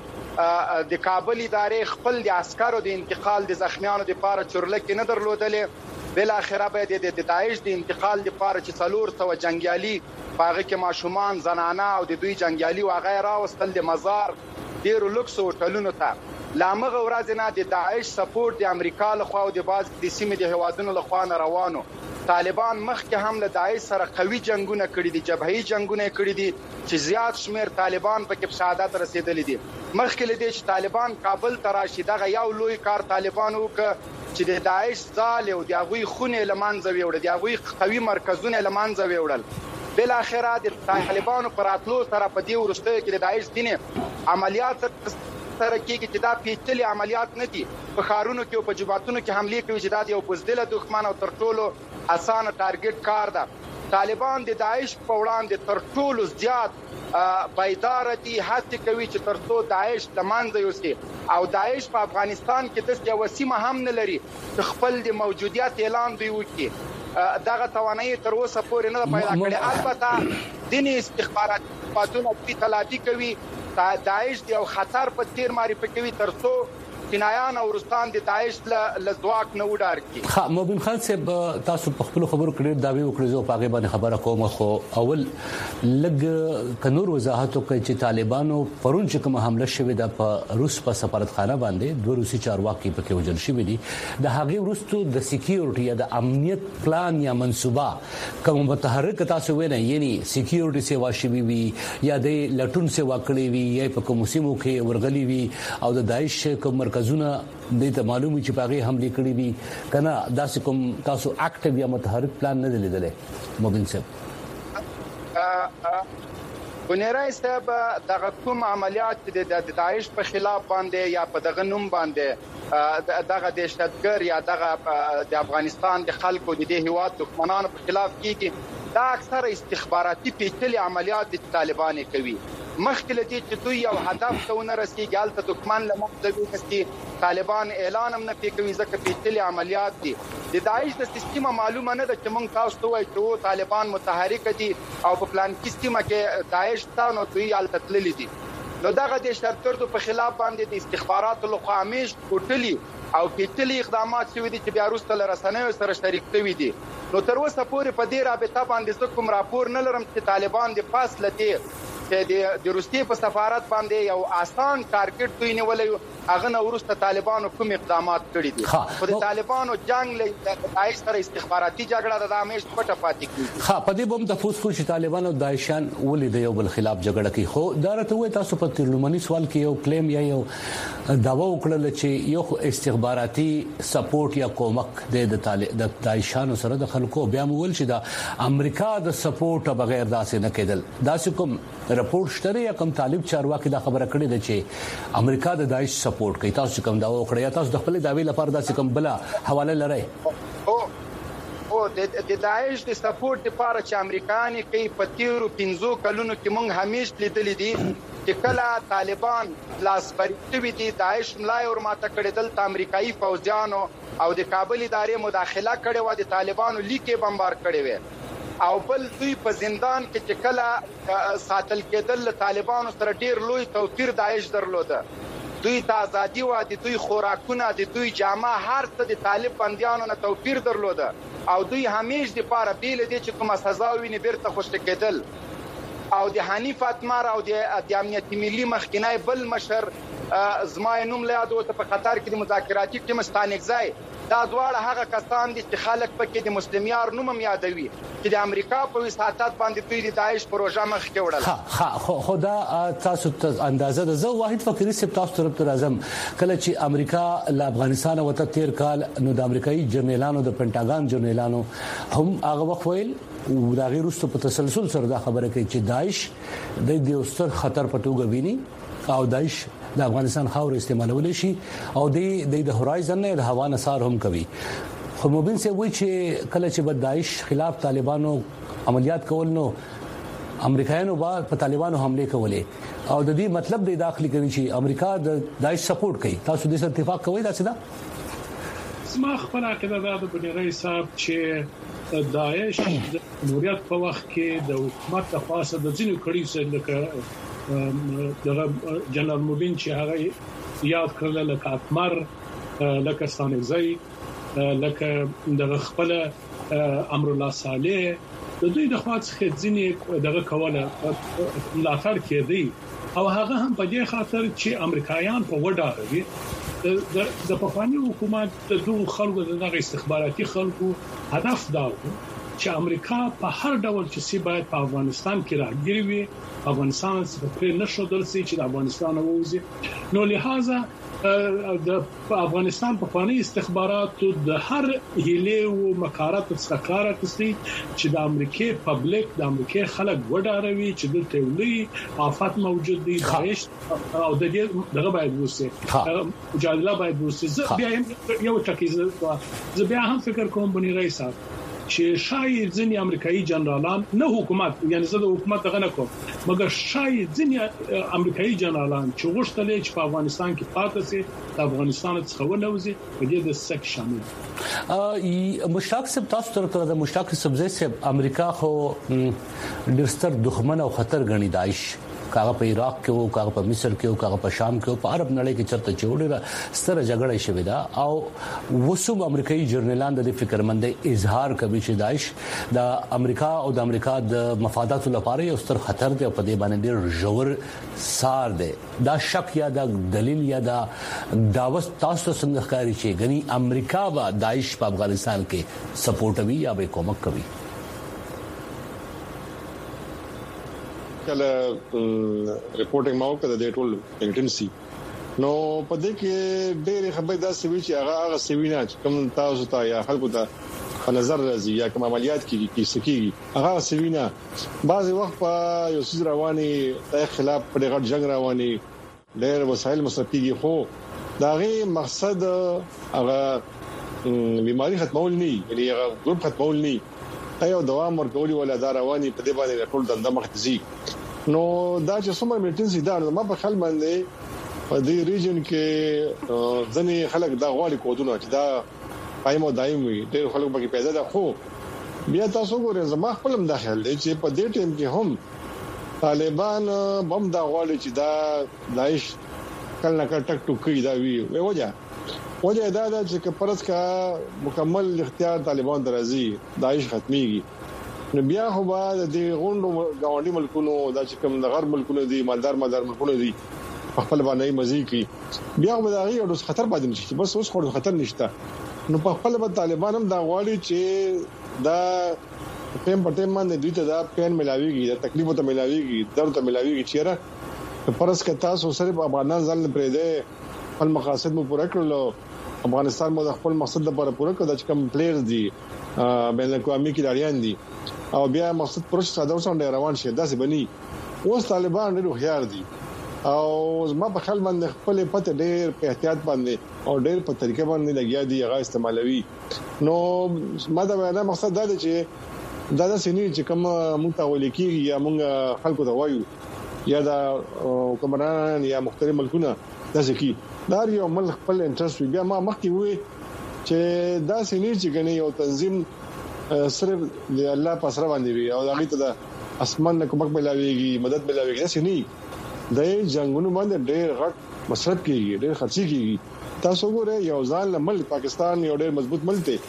Speaker 5: کړل د کابل ادارې خپل د عسکرو د انتقال د زخمیانو لپاره چورلکې نه درلودلې بل اخره به د داعش د انتقال لپاره چې 400 جنگیالي باغه کې ماشومان زنانه او د دوی جنگیالي واغه راوستل د مزار ډیرو لوکس هوټلونو ته لامغه ورځ نه د داعش سپورټ د امریکا لخوا او د باز د سیمې د هوادونو لخوا روانو طالبان مخکې هم له داعش سره قوي جنگونه کړي دي جبهي جنگونه کړي دي چې زیات شمیر طالبان په کې شهادت رسیدلي دي مخکې له دې چې طالبان کابل ته راشي دغه یو لوی کار طالبانو چې د داعش ځال او د هغوی خونه لمنځه ویوړل د هغوی قوي مرکزونه لمنځه ویوړل بل اخره د طالبانو پر اتلو سره په دې ورسته کې د داعش دینه عملیات سره کېږي چې دا پیچلي عملیات نه دي په خارونو کې او په جبهاتونو کې حمله کوي چې دا یو بزدل دښمن او تر ټولو اسانه ټارګټ کار ده طالبان د داعش په وړاندې تر ټولو زیات پایدار دي هڅه کوي چې تر څو داعش لمنځه یوسي او داعش په افغانستان کې د یو سیمه هم نه لري خپل د موجودیت اعلان دی وکړي دغه توانایي تر اوسه پورې نه پیدا کړې البته دیني استخبارات پاتونه په تلافي کوي داعش یو خطر په تیر معرفي کوي ترڅو چینایان او روسان د داعش له ځواک نه وډار کی
Speaker 2: ها مبین خان صاحب تاسو په خپل خبرو کې داوی وکړو زه په هغه باندې خبره کوم خو اول لګ کنور وضاحت کوي چې طالبانو پرون چې کوم حمله شوې ده په روس په سفارتخانه باندې دوه روسي چارواکي په کې وجل شوې دي د هغه وروستو د سکیورټي یا د امنیت پلان یا منصوبه کوم متحرک تاسو وینئ یعنی سکیورټي سیوا شوي وي یا د لټون سیوا کړې وي یا په کوم سیمو کې ورغلي وي او د داعش کوم زونه د ته معلومي چې پاغي حمله کړې دي کنه داسې کوم تاسو اکټیو یا متحرک پلان نه لیدلې مبین صاحب
Speaker 5: ونیرای صاحب دغه کوم عملیات د داعش په خلاف باندې یا په دغه نوم باندې دغه دهشتګر یا دغه د افغانستان د خلکو د دې هیواد دښمنانو په خلاف کیږي دا اکثر استخباراتي پیچلي عملیات د طالبان کوي مخکې لدی چې دوی یو هدف ته ونرسېږي هلته دښمن له مخې چې طالبان اعلان هم نه کوي ځکه پیچلي عملیات دي د داعش د سیستم معلومه نه ده چې موږ تاسو ته وایو چې طالبان متحرک دي او په پلان کې سیستم کې داعش تاسو دوی هلته تللي دي نو دغه د شرطرو په خلاف باندې د استخباراتو لخوا همیش کوټلي او پیچلي اقدامات شوي دي چې بیا وروسته له رسنیو سره شریک شوي دي نو تر اوسه پورې په دې رابطه باندې کوم راپور نه لرم چې طالبان د فاصله دي چې د روسیې په سفارت باندې یو آسان ټارګټ دوی نیولې هغه نو ورسته طالبانو کوم اقدامات کړی دي خو د طالبانو جنگ له داعش سره استخباراتي جګړه د همیش پټه پاتې کیږي
Speaker 2: ها په دې بم د فوسکو چې طالبانو داعشان ولې د یو بل خلاف جګړه کوي خو دا راته وای تاسو په ترلومني سوال کې یو کلیم یا یو داوا وکړل چې یو استخباراتي سپورټ یا کومک د داعشانو سره د خلکو بیا مول چې د امریکا د سپورټ بغیر داسې نه کېدل داسې کوم رپورټ شته یا کوم طالب چارواکي دا خبره کړې ده چې امریکا د داعش سپورټ کوي تاسو کوم دا وکړی یا تاسو د خپل داوی لپاره داسې کوم بل حواله لرئ
Speaker 5: او د داعش د سپورټ لپاره چې امریکایي کوي په تیرو 15 کلونو کې موږ همیش لیدلې دي چې کله طالبان لاسبري دي داعش ملای اور ماته کړي دلته امریکایي فوجیانو او د کابل ادارې مداخله کړې و د طالبانو لیکي بمبار کړي وي او بل دوی په زندان کې چې کله ساتل کېدل طالبانو سره ډیر لوی توپیر داعش درلوده دوی ته ازادي و دي دوی خوراکونه دي دوی جامه هر څه د طالب بنديانو نه توپیر درلوده او دوی همیش د پاره بیل دي چې کومه سزا ویني بیرته خوشته کېدل او د حنیف اتمار او د امنیت ملي مخکنای بل مشر زما نوم له یاد وته په قطر کې د مذاکراتي ټیم ستانګزای دا دواړه هغه کسان دي چې خلک پکې د مسلمانانو نوم یادوي چې د امریکا په وساتت باندې دوی د داعش پروژه مخ کې وړل.
Speaker 2: خدا تاسو ته اندازه ده. زه واحد فقيري سپ تاسو طرف ته راځم. کله چې امریکا له افغانستان وته 13 کال نو د امریکایي جنرالانو د پینټاګان جنرالانو هم هغه وخت ویل او دا غیر وروسته په تسلسل سره دا خبره کوي چې داعش د دې ستر خطر په توګه ویني او داعش د افغانستان خاور استعمالول شي او د هورایزن نه د هوا نثار هم کوي. خو مبین سي وایي چې کله چې د داعش خلاف طالبانو عملیات کول نو امریکایانو په طالبانو حمله کولې او د دې مطلب د داخلي کوي چې امریکا د داعش سپورټ کوي. تاسو د اتفاق کوي دا څه ده؟
Speaker 4: سما خپل عقیده ده د بنی رئیس صاحب چې داعش د جمهوریت په وخت کې د حکومت د خاصه د ځینو کړي څخه لکه جنرال موبین چې هغه یاد کړل لکه اکمر لکه ستانکزی لکه د خپل امر الله صالح د دوی د خاص خځینې دغه کوله ملاتړ کړي او هغه هم په دې خاطر چې امریکایان په وډاروي د پخوانی حکومت د دوه خلکو دغه استخباراتي خلکو هدف دا چې امریکا په هر ډول چې سی باید په افغانستان کې راګیری وي افغانستان څخه نشو درسي چې د افغانستان ووزي نو لہذا د افغانستان په فني استخبارات د هر هیله او مکارات څخه کار کوي چې د امریکای پبلک د امریکای خلک وډاروي چې دلته ولي آفات موجود دي داعش او د دې دغه باید وسه مجادله باید وسه بیا یو ټکیزه زه بیا هم فکر کوم بنی رئیس چې شاید ځینی امریکایي جنرالان نه حکومت یعنی زه د حکومت دغه نه کوم مګر شاید ځینی امریکایي جنرالان چې غوښتل چې په افغانستان کې پاتې سي د افغانستان څخه ونوځي په دې د سک شامل
Speaker 2: مشتاق صاحب تاسو تر د مشتاق صاحب زه امریکا خو ډېر دښمن او خطر غني داعش کاغه په عراق کې وو کاغه په مصر کې وو کاغه په شام کې وو په عرب نړۍ کې چرته چوډه ستره جګړه شوې ده او وسوم امریکایي جرنالان د فکرمندۍ اظهار کوي چې داعش د امریکا او د امریکا د مفاداتو لپاره یو ستر خطر دی او په دې باندې ډېر ژور سار دی. دا شک یا دا دلیل یا دا داوس تاسو څنګه ښکاري چې غني امریکا با داعش په افغانستان کې سپورټ کوي یا به کومک کوي؟
Speaker 3: کله ریپورټینګ ما وکړه د ټول انټنسي نو په دې کې ډېر خبرې دا سوي چې هغه سوي نه کوم تاسو ته یا خلکو ته په نظر راځي یا کوم عملیات کې سکیږي هغه سوي نه بعض وخت په یو څه رواني د خلاف په غټ جنگ رواني ډېر وسایل مصرفيږي خو دا غي مقصد هغه بیماری ختمول نه یعنی هغه ګروپ ختمول نه ایو دوام ورکولي ولا دا رواني په دې باندې ټول دنده مختزي نو دا چې څومره میټنسي دا ما په خل باندې په دې ریجن کې ځنې خلک دا غواړي کودونه چې دا پایمو دایم وي ډېر خلک به پیدا ده خو بیا تاسو ګورئ زما خپلم داخل دي چې په دې ټیم کې هم طالبان بم دا غواړي چې دا داعش کله کله ټک ټوکی دا وی وجه دا چې پرس کا مکمل اختیار طالبان درازي داعش ختميږي نو بیا خو به د غونډو گاونډي ملکونو دا چې کوم د غرب ملکونو دي مالدار ملکونو دي خپل باندې مزي کی بیا به دا غي او خطر باندې نشي بس اوس خو خطر نشته نو په خپل به طالبان هم دا غواړي چې دا پم پټم باندې دوی ته دا پین ملاويږي دا تکلیف ته ملاويږي درد ته ملاويږي چیرې پرس کا تاسو سره په افغانان ځل پرې ده خپل مقاصد مو پوره کړل افغانستان مو خپل مقصد لپاره پوره کړ چې کوم پلیئرز دي بین الاقوامي کډاریان دي او بیا مقصد پروسه ساده وسنډ روان شي داسې بني اوس طالبان ډېر هوښیار دي او ما په خپل باندې خپل پته ډېر په احتیاط باندې او ډېر په طریقې باندې لګیا دي هغه استعمالوي نو ما دا وینا مقصد دا دی چې دا سني چې کوم مونږ ته ولیکي یا مونږ خلکو ته وایو یا دا کومران یا مختلف ملکونه داسې کی دا یو ملک خپل انټرست بیا ما مخکې وې چې دا سني چې کني یو تنظیم صرف د الله په سره باندې وي او هغه ته د اسمان نه کومک ملاويږي مدد ملاويږي داسې نه د جنگونو باندې ډېر غټ مصرف کیږي ډېر خرچي کیږي تاسو ګورئ یو ځان ملک پاکستان یو ډېر مضبوط ملک دی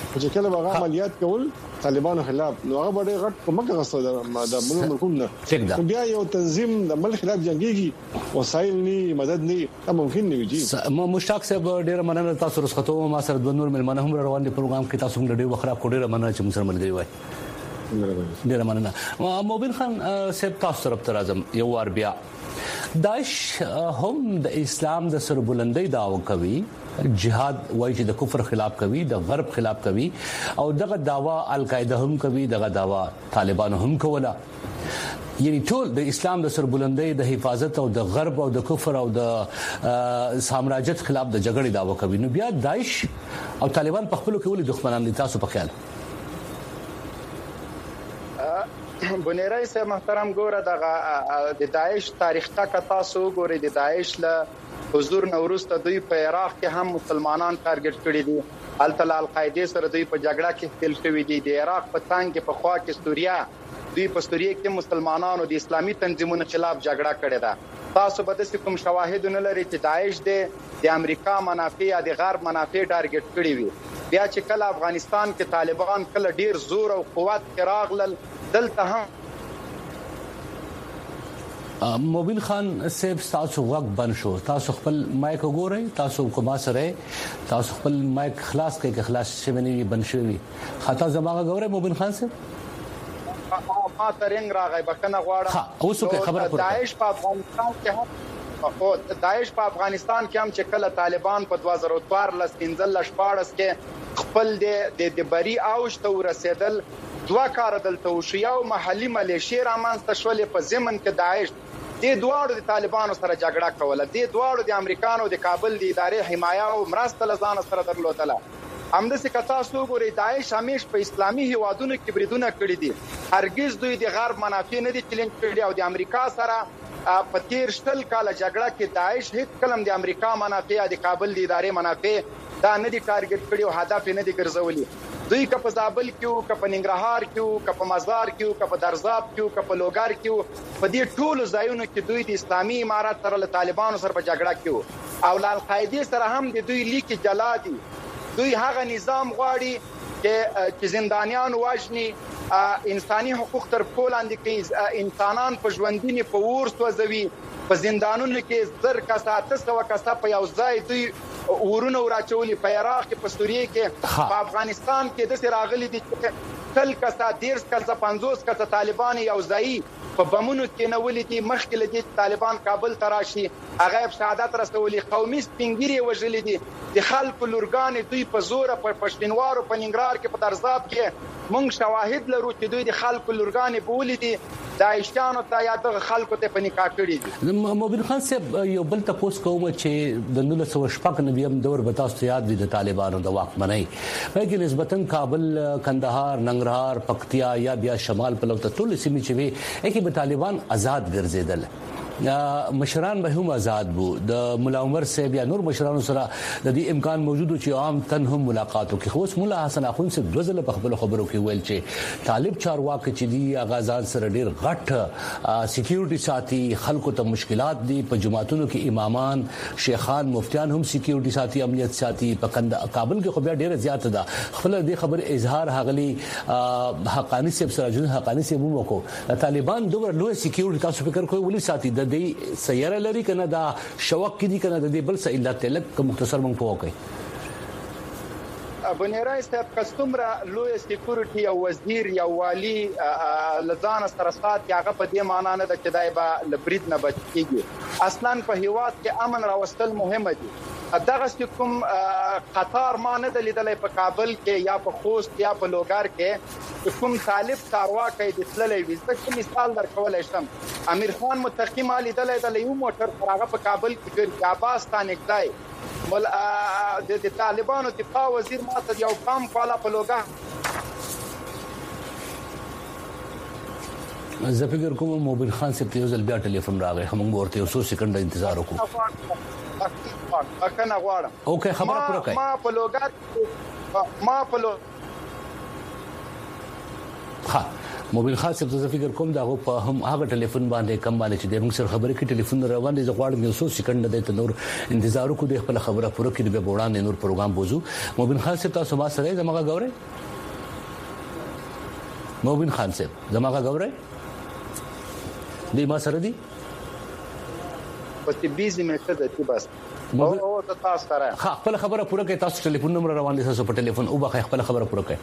Speaker 3: چې کله هغه عملیات کول طالبانو خلاف نو هغه ډېر غټ کومک غوښتل د ملکونو نه بیا یو تنظیم د ملک خلاف جنگيږي وسایل نه مدد نه ممکن نه وي
Speaker 2: مشتاق صاحب ډېر مننه تاسو رسخته ما سره د نور ملمنه هم روان دي پروګرام کې تاسو هم ډېر وخراب کوډه مننه چې موږ سره ملګری وای ډېر مننه موبین خان صاحب تاسو طرف ته راځم یو ور بیا داعش هم د اسلام د سربلندۍ داوا کوي جهاد وایي چې د کفر خلاف کوي د غرب خلاف کوي او دغه داوا القاعده هم کوي دغه داوا طالبان هم کوله یعنی ټول د اسلام د سربلندۍ د حفاظت او د غرب او د کفر او د سامراجیت خلاف د جګړې داوا کوي نو بیا داعش او طالبان په خپل کې ولې دښمنان دي تاسو په خیال
Speaker 5: بنيرای سه محترم ګوره د داعش تاریخ ته تاسو ګورئ د داعش له حضور نوروز ته دوی په عراق کې هم مسلمانان ټارګټ کړي دي التل القاعده سره دوی په جګړه کې خپل شوی دي د عراق په څنګ کې په خوا کې سوریا دوی په سوریا کې مسلمانانو د اسلامي تنظیمونو خلاف جګړه کړې ده تاسو به د کوم شواهد نه لري چې داعش د امریکا منافع یا د غرب منافع ټارګټ کړي وي بیا چې کله افغانستان کې طالبان کله ډیر زور او قوت راغلل دلته هم
Speaker 2: موبین خان صاحب تاسو وخت بند شو تاسو خپل مایک وګورئ تاسو کومه سره تاسو خپل مایک خلاص کړئ که خلاص شوی نه بند شوی خطا زماغه ګورئ موبین خان صاحب
Speaker 5: ما ترنګ راغی بکنه غواړم
Speaker 2: ها اوس په خبره پوره
Speaker 5: داعش په افغانستان کې هم داعش په افغانستان کې هم چې کله طالبان په 2014 15 کې خپل د بری اوج ته ورسېدل دوه کار دلته وشو محلي ملیشیا رامنځته شولې په ضمن کې داعش د دوړو د طالبانو سره جګړه کوله د دوړو د امریکانو د کابل د ادارې حمایه او مرسته لزان سره درلودله همداسې کتا سو ګوري داعش همیش په اسلامي هیوادونو کې بریدونه کړی دي هرگز دوی د غرب منافع نه دي چیلنج کړی او د امریکا سره په تیر شل کال جګړه کې داعش هیڅ کلم د امریکا منافع د کابل د ادارې منافع دا نه دي ټارګټ کړی او هدف نه دي ګرځولي دوی که په زابل کې که په ننګرهار کې که په مزار کې که په درزاب کې که په لوګر کې په دې ټولو ځایونو کې دوی د اسلامي امارات سره له طالبانو سره په جګړه کې او ل القاعده سره هم د دوی لیک جلادي دوی هغه نظام غواړي چې زندانیان واجني انساني حقوق تر پولاند کې انسانان په ژوندینه په ورس وځوي په زندانونو کې زر کسه 300 کسه په یو ځای دوی ورونه راچولي په عراق کې په سوریه کې په افغانستان کې د راغلي دي تل کسه 10 کسه 50 کسه طالبان یو ځای په بمونو کې نولې دي مخکې لدی طالبان کابل تراشي هغه شهادت رسولي قومي سپینګری وژلې دي د خلکو لورګان دوی په زور په پښتنوارو په ننګرهار کې په درزاب کې مونږ شواهد لرو چې دوی د خلکو لورګان بولې دي داعشانو ته یا د خلکو ته په نکاح کړی دي
Speaker 2: موبین خان صاحب یو بل تاسو کوم چې د 1914 دور به تاسو یاد دي د طالبانو د واکمنۍ بلکې نسبتاً کابل کندهار ننګرهار پکتیا یا بیا شمال په لور ټول سیمې چې وي کې به طالبان آزاد ګرځیدل مشران به هم آزاد وو د مولا عمر صاحب یا نور مشرانو سره د دې امکان موجود چې عام تن هم ملاقات وکړي خو مولا حسن اخوند صاحب دوزله په خپل خبرو کې ویل چې طالب چارواکي چې دی آغازان سره ډیر غټ سکیورټي ساتي خلکو ته مشکلات دي په جماعتونو کې امامان شیخان مفتیان هم سکیورټي ساتي امنیت ساتي په کابل کې خو بیا ډیره زیاته ده خپل دې خبر اظهار هغلی حقانی صاحب سراج حقانی صاحب مو کو طالبان دوه لوی سکیورټي تاسو فکر کوئ ولې ساتي د دې سیاره لري کنه دا شوق کې دي کنه د دې بل څه علت لک مختصر مونږ پوکای
Speaker 5: بنيرای صاحب کستمره لوی سکیورټي او وزیر یا والی لزان سره سات هغه په دې معنی نه د کدای به لبرید نه بچيږي اصلا په هیواد کې امن راوستل مهمه دي دغه کوم قطار ما نه د لیدلې په کابل کې یا په خوست یا په لوګر کې کوم طالب چارواکي د تللې وځکه مثال درکولای شم امیر خان متقی مالی دلې یو موټر هغه په کابل کې ګرځي عباس خان اکدای ول د طالبانو دفاع وزیر ماته یو کام کاله په لوګر
Speaker 2: زه فکر کوم موبین خان صاحب ته ځل بیا ټلیفون راغی هم ورته 100 سکند انتظار وکړو
Speaker 5: اکنه غواړم
Speaker 2: اوکې خبره پوره کړئ
Speaker 5: ما په لوګر
Speaker 2: موبین خان صاحب زه فکر کوم دا په هم هغه ټلیفون باندې کم باندې چې د موږ سره خبرې کې ټلیفون روان دي زه غواړم یو څو سکند د نور انتظار وکړو د خپل خبره پوره کړي به وړاندې نور پروګرام بوزو. موبین خان صاحب تاسو ما سره زموږه غوړې موبین خان صاحب زموږه غوړې دی ما سره دی
Speaker 5: پتی بیزی میته د تی بس او تاسو سره
Speaker 2: خپل خبره پوره کړئ تاسو ټلیفون نمبر روان دي تاسو په ټلیفون او به خپل خبره پوره کړئ.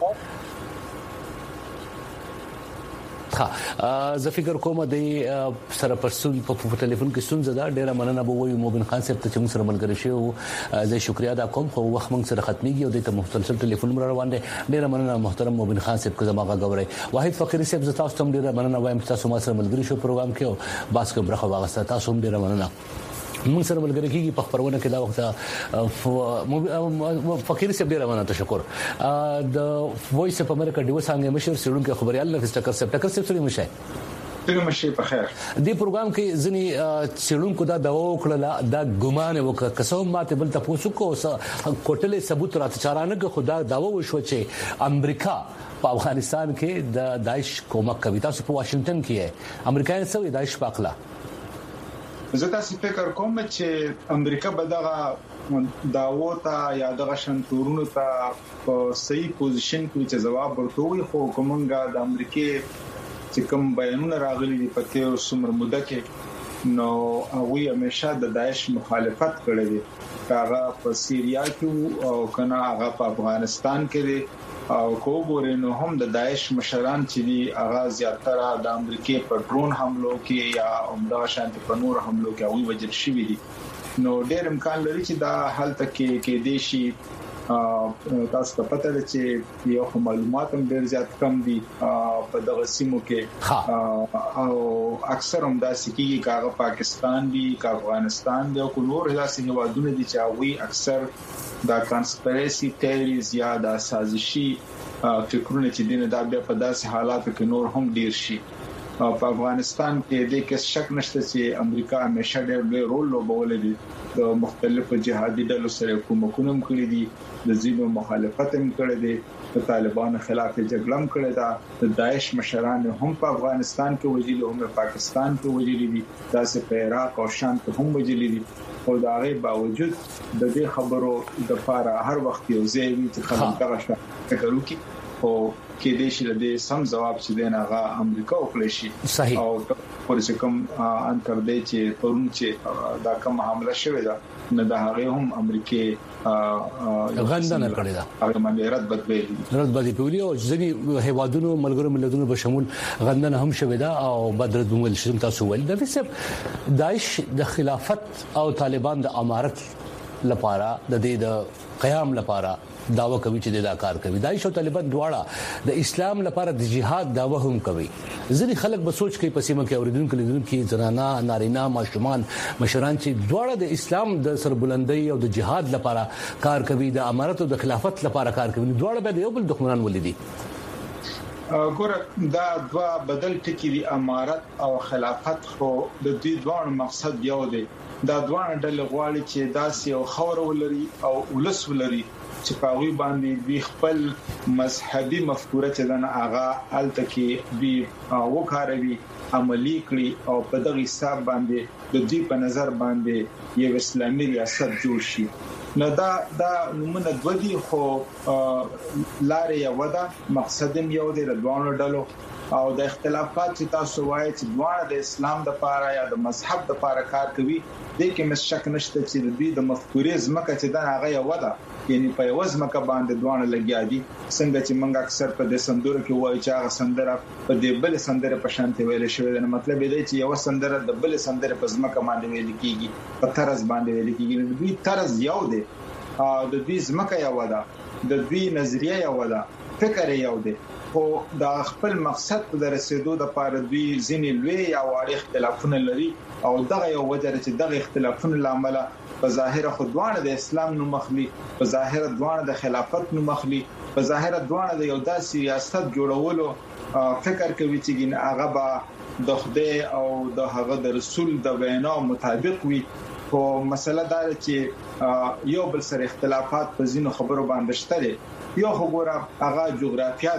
Speaker 2: زه فکر کوم د سره پرسول په ټلیفون کې ستونزه ده. ډیره مننه به وي موبین خان صاحب ته چې موږ سره ملګری شو. زه شکریا ادا کوم خو وخت موږ سره ختميږي او د ته مسلسل ټلیفون نمبر روان دي. ډیره مننه محترم موبین خان صاحب کو زماغه غوړی. واحد فقيري صاحب زه تاسو ته ډیره مننه وایم چې تاسو ما سره ملګری شو پروګرام کې او باس کوم برخه واغسته. تاسو هم ډیره مننه. موږ سره ملګری کیږي په خبرونه کې دا وخت فقيري صاحب ډیره مننه تشکر. د وایس اف امریکا ډیو څنګه مشر سړونکو خبريال نفس ټکر صاحب سړي مشه
Speaker 6: مشه په خیر.
Speaker 2: دې پروګرام کې ځنی سړونکو دا دوا وکړه دا ګمان وکړه قسم ماته بل تاسو کو کوټلې ثبوت راته چارانه خدا دوا وشو چې امریکا په افغانستان کې د داعش کومک کوي. تاسو په واشنگټن کې امریکایان سوي داعش پاکلا
Speaker 6: زه تاسو فکر کوم چې امریکا به دغه داوو ته یا دغه شنتورونو ته په صحیح پوزیشن کې چې جواب ورکوي. خو کومنګا د امریکای چې کوم بیانونه راغلي دي په تیر څومره موده کې نو هغه همیشه د داعش مخالفت کړی دی. هغه په سیریا کې او کنه هغه په افغانستان کې دی او کوګورې نو هم د داعش مشران چې دی هغه زیاتره د امریکای په ډرون حملو کې یا عمده شانتي په نور حملو کې هغه وجل شوی دي. نو ډېر امکان لري چې دا حالت کې دیشي تاسو ته پته ده چې یو معلومات هم ډېر زیات کم دي په دغه سیمو کې او اکثر هم دا سکیږي کاغه پاکستان دي کا افغانستان دي او نور داسې هوادونه دي چې هغه اکثر دا کانسپیرسي تیوریز یا دا سازشي فکرونه چې دینه دا بیا په داسې حالاتو کې نور هم ډیر شي. په افغانستان کې د کې شک نشته چې امریکا همیشه ډېر لوی رول لوبولی دی. د مختلفو جهادي ډلو سره کومکونه هم کړی دي، د ځینو مخالفت هم کړی دی، د طالبانو خلاف جګړه هم کړې ده، د داعش مشران هم په افغانستان کې وجلي هم په پاکستان کې وجلي دي، داسې په عراق او شام کې هم وجلي دي. او دا غي باوجود د دې خبرو د لپاره هر وخت یو ځای وي چې خلک دغه فکر وکړي او کې دې شي د سم جواب چې دغه امریکا او کلیشي او پرڅ کوم ان تر دې چې پرون چې دا کوم حمله شوې ده نه د هغه هم امریکای
Speaker 2: غندنه کړې ده،
Speaker 6: هغه باندې رد بدلی
Speaker 2: او ځینی هیوادونو ملګرو ملتونو به شمول غندنه هم شوې ده او بدر دومل شم تاسو ول د داعش د خلافت او طالبان د امارت لپاره د دې د قیام لپاره داوا کوي چې دا کار کوي. داعش او طالبان دواړه د اسلام لپاره د جهاد داوا هم کوي. ځینې خلک به سوچ کوي پسیمه کې اوریدونکو لیدونکو زنانه نارینه ماشومان مشران چې دواړه د اسلام د سربلندۍ او د جهاد لپاره کار کوي، د امارت او د خلافت لپاره کار کوي، دواړه به یو بل دښمنان ولیدي.
Speaker 6: ګوره دا دوا بدل ټکی دی، امارت او خلافت خو د دې دوه مقصد یو دی. دا دوه ډلې غواړي چې داسې او خور ولري او ولس ولري چې پاوی باندې دوی خپل مذهبي مفکوره چې دغه اغا التکی دوی وکاروي عملی کړی او په دغه حساب باندې د دوی په نظر باندې یو اسلامي ریاست جوړ شي. نو دا نمونه د ودی خو لارې یو ده، مقصد یو دی د دوه ډلو او د اختلافات چې تاسو وایي چې دواړه د اسلام د لپاره یا د مذهب د لپاره کار کوي، د کې مې شک نشته چې د دې د مفکورې زمکه چې دا هغه یو ده، یعنی په یو ځمکه باندې دوه لګیا دي. څنګه چې موږ اکثر په د سندرو کې وایي چې هغه سندره په دې بل سندره په شانته ویل شوی دی، مطلب دی چې یو سندره د بل سندره په ځمکه باندې ویل کیږي، په طرز باندې ویل کیږي. د دې طرز یو دی، د دې ځمکه یو ده، د دې نظریه یو ده، فکر یو دی، خو دا خپل مقصد ته رسیدو د پاره دوی ځینې لوی او اړ اختلافونه لري او دغه یو وجه چې دغه اختلافونه لامل په ظاهر خودوانه د اسلام نو مخلي، په ظاهر دوانه د خلافت نو مخلي، په ظاهر دوانه د یو داسې ریاست جوړولو فکر کوي چې هغه به د خدای او د هغه د رسول د وینا مطابق وي. خو مسله دا ده چې یو بل سره اختلافات په ځینو خبرو باندې شته. یو خبره هغه جغرافیا ده،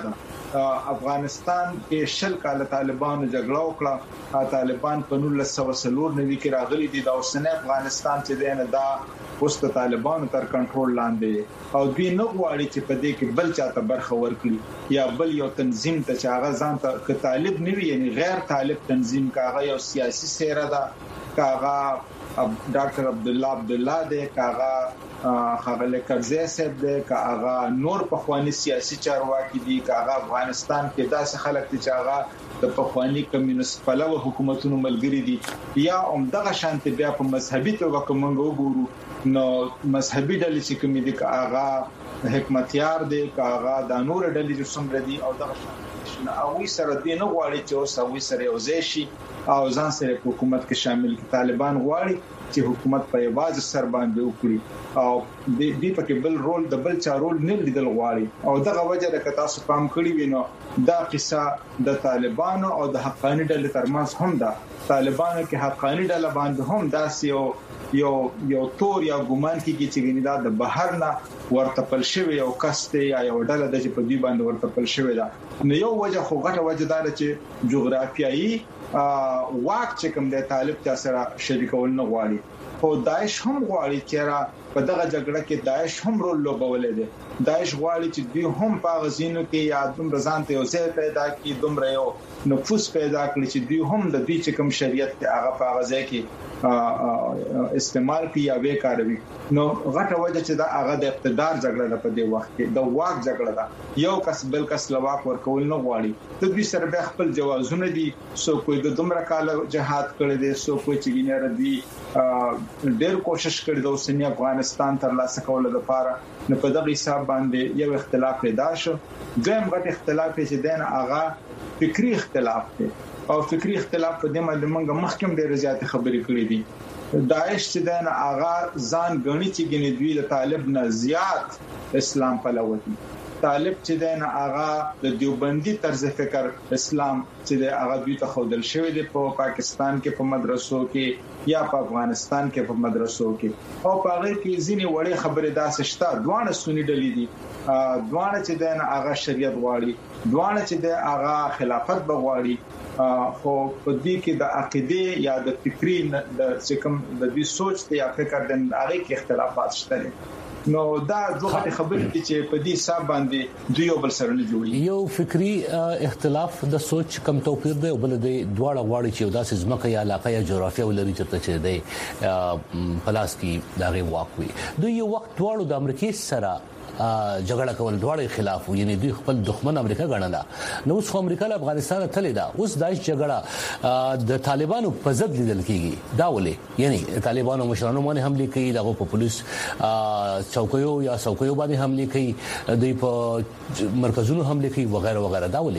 Speaker 6: افغانستان کې شل کال طالبانو جګړه وکړه. طالبان په 1990 کې راغلي دي د اوسنۍ افغانستان چې دینه دا اوس د طالبانو تر کنټرول لاندې او دوی نه غواړي چې په دې کې بل چاته برخه ورکړي یا بل یو تنظیم ته چې هغه ځان ته ک طالب نه وي، یعنی غیر طالب تنظیم کاغه یو سیاسي سیره ده، کاغه ډاکټر عبدالله دی، کاغه خغل کرزی صاحب دی، کاغه نور په خواني سیاسي چارواکي دي، کاغه افغانستان کې داسې خلک دي چې هغه د پخوانی کمیونست پلوه حکومتونو ملګری دي یا عمدغه شانت بیا په مذهبي توګه کومنګ وګورو نو مذهبي ډلې چې کوم دي کاغه حکمتیار دی، کاغه د نور ډلې چې څومره دي او دغه شان او سره دي نه غواړي چې اوس او سره یوځای شي او ځان سره حکومت کې شامل کړي. طالبان غواړي چې حکومت په یوازې سر باندې وکړي او د دې پکې بل رول د بل چا رول نه لیدل غواړي او دغه وجه د تاسو پام کړی وینو دا قصه د طالبانو او د حقاني ډلې ترمنځ هم ده. طالبانو کې حقاني ډله باندې هم داسې یو تور یا ګومان کیږي چې ګنې دا د بهر نه ورته پل شوی او کسته یا یو ډله د چې په دې باندې ورته پل شوی ده. نو یو وجه خو غټه وجه دا چې جغرافیایي واک چې کوم د طالب ته سره شریکول نه غواړي خو داعش هم غواړي چې په دغه جګړه کې داعش هم رول لوبولې دي. داعش غواړي چې دوی هم په غزینو کې یا دومره ځان ته یو ځای پیدا کړي، دومره یو نفوذ پیدا کړي چې دوی هم د دوی چې کوم شریعت ته هغه په غزا کې استعمال کوي یا وکاروي. نو غټه وجه چې دا هغه د اقتدار جګړه ده، په دې وخت کې د واک جګړه ده. یو کس بل کس لواک ورکول نه غواړي. د دوی سره به خپل جوازونه دي، سو کوئی د دومره کال جهاد کړی دی، سو کوئی چې ګینه ردی ډېر کوشش کړی د اوسنی افغانستان تر لاسه کولو لپاره. نو په دغه حساب باندې یو اختلاف پیدا شو. دویم غټ اختلاف چې دین هغه فکری اختلاف دی او فکری اختلاف په دې باندې موږ مخکې ډېر زیات خبرې کړې دي. داعش چې دین هغه ځان غني چې ګنې دوی د طالب نه زیات اسلام پلوي. طالب چې دین هغه د دیوبندي طرز فکر اسلام چې هغه دوی ته خودل شوی دی په پاکستان کې په مدرسو کې یا په افغانستان کې په مدرسو کې او په هغه کې ځینې وړې خبرې داسې شته. دوه سنی ډلې دي، دوه چې دین هغه شریعت غواړي، دوه چې د هغه خلافت بغواړي. خو په دې کې د عقیده یا د فکری د څکم د دې سوچ ته یا فکر د هغه کې اختلافات شته. نو دا دوه خبرې دي چې په دې حساب باندې دوی یو بل سره نه جوړي.
Speaker 2: یو فکری اختلاف د سوچ کم توپیر دی او بل د دواړه غواړي چې داسې ځمکه یا علاقه یا جغرافیه ولري چې دی پلاس کې دغه واقعي. دوی یو وخت دواړو د امریکای سره جګړه کول دواړه خلاف وو، یعنی دوی خپل دښمن امریکا ګڼله. نو اوس خو امریکا له افغانستان ته لیدا، اوس داعش جګړه د طالبانو په ضد لیدل کیږي. دا ولې یعنی طالبانو مشرانو باندې حمله کوي، دغه په پولیس چوکیو یا څوکیو باندې حمله کوي، دوی په مرکزونو حمله کوي وغیرہ وغیرہ. دا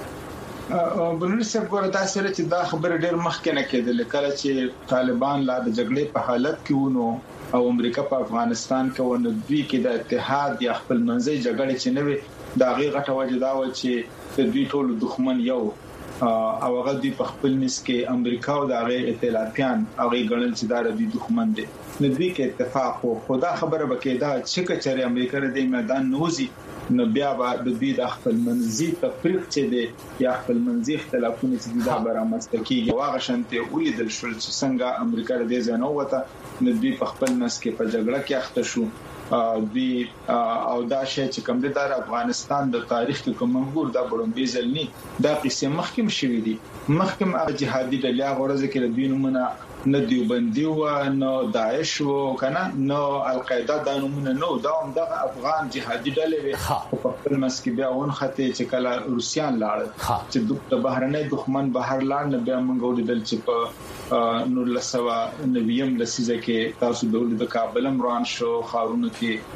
Speaker 2: ولې
Speaker 6: بلوچ صاحب ګوره تاسو چې دا خبره ډېر مخکې نه کېدل کله چې طالبان لا د جګړې په حالت کې ونو او امریکا په افغانستان کې ونه دوی کې د اتحاد یا خپل منځي جګړې چې نه وي دا غي غټه وجه دا و چې د دوی ټول دښمن یو او هغه دوی په خپل نس کې امریکا او د هغه ائتلافیان هغه ګڼل چې دا د دښمن دي. نو دوی کې اتفاق او خدا خبره وکړه دا چې کچره امریکا د میدان نوزي نو بیا به د دې د خپل منځي تفریق چې دی یا خپل منځي اختلافونه چې دا برامسته کیږي واغه شانته ولیدل شول چې څنګه امریکا د دې ځنه وته نو دوی په خپل نس کې په جګړه کې اخته شو. دوی او دا شی چې کوم د افغانستان د تاریخ کې کوم منګور دا بړومبي ځلني دا قصه مخکم شوې دي. مخکم جهادي ډلې غوړځ کې د دوی نومونه نه دیوبندي و نه داعش و کنه نه القاعده د نومونه نو دا هم د افغان جهادي ډلې په خپل مسکي بیا ون خطه چې کله روسيان لاړ چې د بهرنۍ دښمن بهر لاړ نه بیا موږ ولیدل چې په نور لسوا نویم لسیزه کې تاسو د کابل روان شو خارونه کې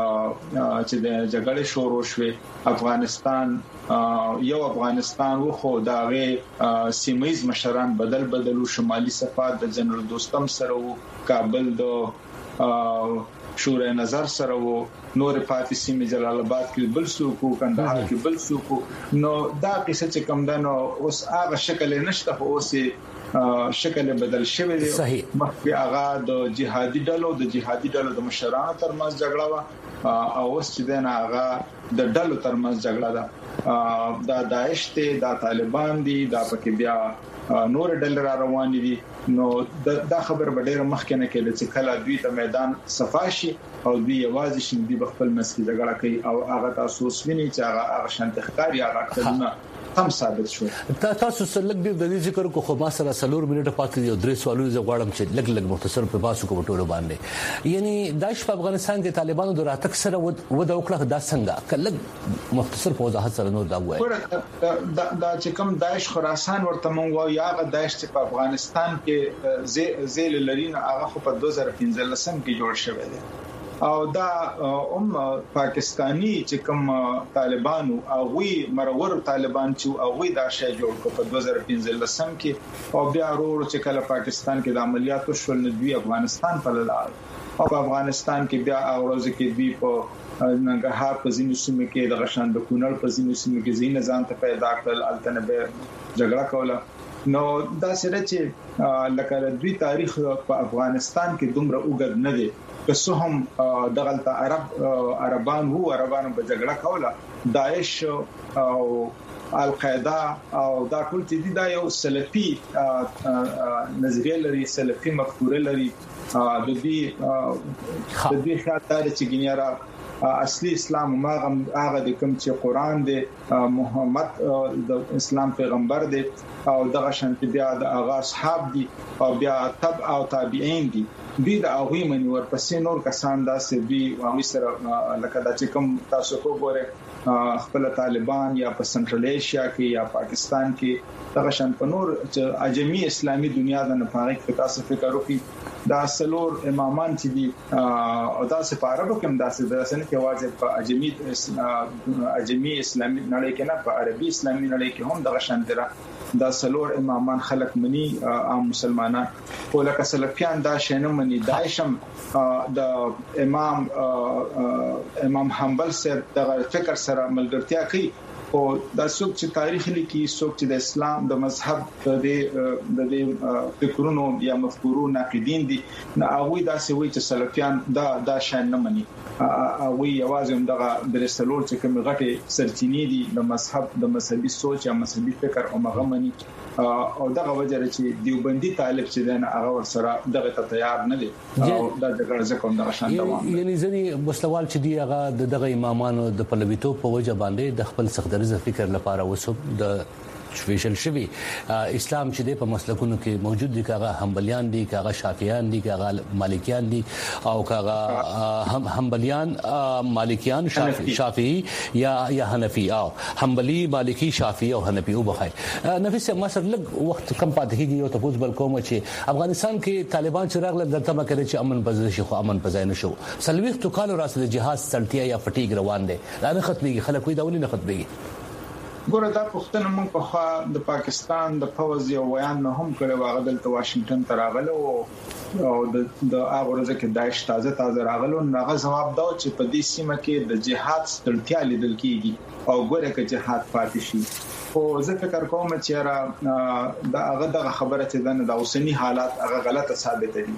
Speaker 6: چې د جګړې شروع شوه افغانستان یو افغانستان و خو داغه سیمایز مشران بدلو شمالي صفات د جنرال دوستم سره و کابل د شورای نظر سره و نور پاتې سیمې جلال آباد کې بل څوک کندهار کې بل څوک نو دا قصه چې کوم دنو اوس هغه شکل نشته خو اوس شکل بدل شوی دی. مخکې هغه د جهادي ډلو د مشرانو ترمنځ جګړه و او اوس چې دغه هغه د ډلو ترمنځ جګړه ده. دا داعش ته دا طالبان دي دا پکې بیا نور ډلې را روان دي نو دا خبر به ډېر مخکې نه کېده چې کله دوی ته میدان صفاشي او دوی یوازې شین دي خپل مسکی جګړه کوي او هغه تاسو وسویني چې هغه شانتخکاری هغه کلمه هم ثابت شو.
Speaker 2: تاسو سره لګ د دې ذکر کو خو ما سره سلور منټه پاتې دي او درې سوالونه زه غواړم چې لګ مختصر په باسو کو ټولو باندې یعنی داعش په افغانستان کې طالبانو د راتګ سره ودا وکړه دا څنګه کله مختصر په وضاحت سره نور دا وایي
Speaker 6: دا چې کوم داعش خراسان ورته مونږ یا غ داعش چې په افغانستان کې زیل لرین هغه په 2015 کې جوړ شوی دی او دا پاکستانی چې کوم طالبانو او وی مرور طالبان چې او وی دا شی جوړ کو په 2015 کې او بیا ورو چې کله پاکستان کې د عملیاتو شول دوی افغانستان په لار او په افغانستان کې بیا اورز کې دوی په ننګرهار په ځینو سیمو کې د غشان د کونړ په ځینو سیمو کې ځین ځان ته پیدا کړل التنبه جګړه کوله نو دا سره چې لکه دوی تاریخ په افغانستان کې دومره اوږد نه دی که څه هم دغلت عربان په جګړه کوله داعش او القاعده او دا ټول چې دا یو سلفي نظریه لري سلفي مفکوره لري د دې خاطر چې ګنیرا اصلي اسلام هغه د کوم چې قران دی محمد د اسلام پیغمبر دی او دغه شانت بیا د اغا اصحاب دي او بیا تبع او تابعین دي دوی د هغه منی ورپسې نور کسان داسې دي او سره لکه دا چې کوم تاسو کو ګوره خپل طالبان یا په سنټرل ایشیا کې یا پاکستان کې دغه شان په نور چې اجمی اسلامي دنیا د نفاق په تاسو فکر وکړي دا سلور امامان چې دي او داسې په عربو کې هم داسې نه کې واځي په اجمی اسلامي نړۍ کې نه په عربي اسلامي نړۍ کې هم دغه شان دي دا سلور امامان خلق منی عام مسلمانان او لکه سلفیان دا شنه منی داعشم د امام حنبل سره د فکر سره ملګرتیا کوي او دا څوک چې تاریخ لیکي څوک چې د اسلام د مذهب د فکرونو یا مفکورو ناقدین دي نه هغه دا سوي چې سلفیان دا شان نه مني هغه یوازې دغه د رسولور چې کوم غټي سرچینې دي د مذهب د مذهبي سوچ یا مذهبي فکر او مغه مني او دغه وجه چې دیوبندي طالب چې دنه هغه ور سره دغه ته تیار نه دي او دا دغه ځکه دغه شان دوام
Speaker 2: یعنی ځنی مسلوال چې دی هغه دغه امامانو د پلویتو په وجه باندې د خپل سخت فکر لپاره وسو د سپیشل شوی اسلام چې د په مسلکونو کې موجود دي کاغه حنبلیان دي کاغه شافعیان دي کاغه مالکیان دي او کاغه حنبلیان مالکیان شافعی یا حنفی او حنبلی مالکی شافعی او حنفی او بخای نفس مصر لګ وخت کم پاتې کیږي او تاسو بل کوم چې افغانستان کې طالبان چې راغله دلته مکه چې امن پزې شي خو امن پزای نه شو سلويخ تو کال راسله جهاد سلطیا یا فټیګ روان دي دا نه ختميږي خلک وي دا ولې نه ختميږي
Speaker 6: ګوره دا پښتنه موږ په خوا د پاکستان د فوز یو بیان نه هم کړو هغه دلته واشنگټن ته راغلو او د هغه ورځ کې داعش تازه راغلو هغه جواب دا چې په دې سیمه کې د جهاد ستړتیا لیدل کیږي او ګوره کې جهاد پاتې شي او زه فکر کوم چې را دا هغه د خبره چې د اوسنی حالات هغه غلطه ثابت دي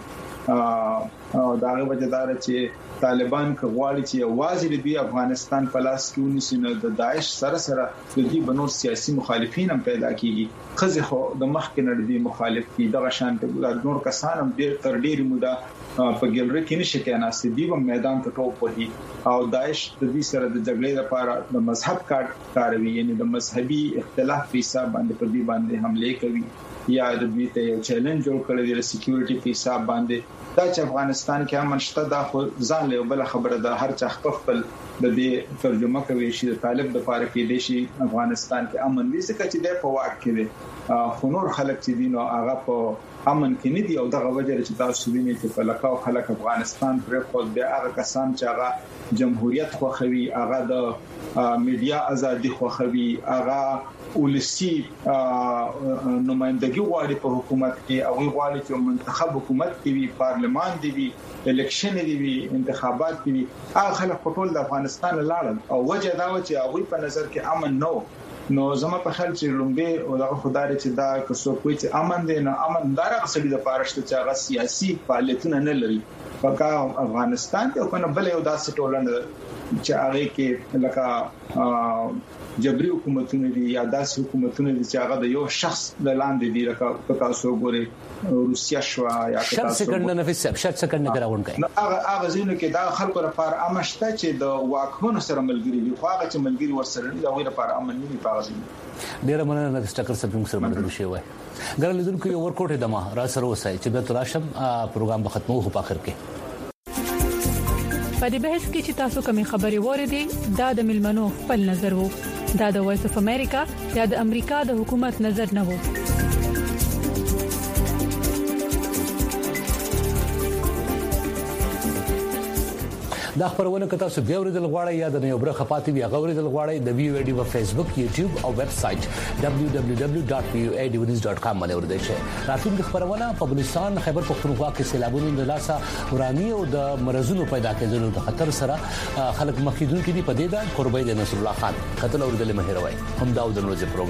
Speaker 6: او دا هغه وجدار چې طالبان کغواړي چې واځي د افغانستان په لاس کې ونیسي نو د داعش سره د دې بنور سیاسي مخالفین هم پیدا کیږي خزه خو د مخکې نه دي مخالف دي دغه شانته نور کسان هم ډېر تر ډېر موده په ګلری کې نشي کېناستي دی په میدان ته ټوپ وهي او داعش د دې سره د جګړې لپاره د مذهب کاروي یعنی د مذهبي اختلاف په حساب باندې په دې باندې حمله کوي یا د دې ته یو چیلنج جوړ کړی دی د سکیورټي په حساب باندې دا چې افغانستان کې امن شته دا خو ځان له بل خبره ده هر چا خپل د دې ترجمه کوي چې طالب د پاره کې دی شي افغانستان کې امن وي ځکه چې د په واک کې دی خو نور خلک چې دي نو هغه په امن کې نه دي او دغه وجه چې تاسو وینئ چې په لکاو خلک افغانستان پر خپل د هغه کسان چې هغه جمهوریت خوخوي هغه د میډیا ازادي خوخوي هغه ولسی نمائندګي غواړي په حکومت کې او غواړي چې منتخب حکومت کې وي پارلمان دی وي الیکشن دی وي انتخابات دی وي هغه خلک په ټول د افغانستان لاړل او وجه دا و چې هغه په نظر کې امن نو نو زما په خیال چې لومبه او دغه خدای چې دا کسو کوی چې امن دي نه امن دار غسړي د پارشته چې هغه سیاسي فعالیتونه نه لري په افغانستان کې او کنه بل یو داسې ټولنه چې هغه کې لکه جبري حکومتونه دي یا داسې حکومتونه دي چې هغه د یو شخص د لاندې دي لکه تاسو ګوري روسیا شو یا
Speaker 2: شخص څنګه نفس شخص څنګه راوړل کوي
Speaker 6: هغه ځینو کې دا خلکو لپاره امشته چې د واکمنو سره ملګری دي خو هغه چې ملګری ورسره دي دا وایي لپاره امن نه پاغزي
Speaker 2: ډیر مننه د سټاکر سبنګ سره مدد شي وای ګرل لیدونکو یو ورکوټه دمه را سره وسای چې به تراشم پروګرام به ختمو په اخر کې
Speaker 7: په دې بحث کې چې تاسو کومې خبري وریدي دا د ملمنو خپل نظر وو دا د وایس اف امریکا یا د امریکا د حکومت نظر نه وو
Speaker 2: دا خبرونه که تاسو بیا ورېدل غواړئ یا د یو برخه پاتې بیا غوړېدل غواړئ د وی ویډیو په فیسبوک یوټیوب او ویب سټ www.voanews.com باندې ورته شئ راتلونکي خبرونه په بلوچستان خیبر پختونخوا کې سیلابونو د لاسه ورانی او د مرزونو پیدا کېدلو د خطر سره خلک مخکېدونکو دي په دې دا قربای د نصر الله خان قتل اوردل مهروي هم دا د نوځ پروګرام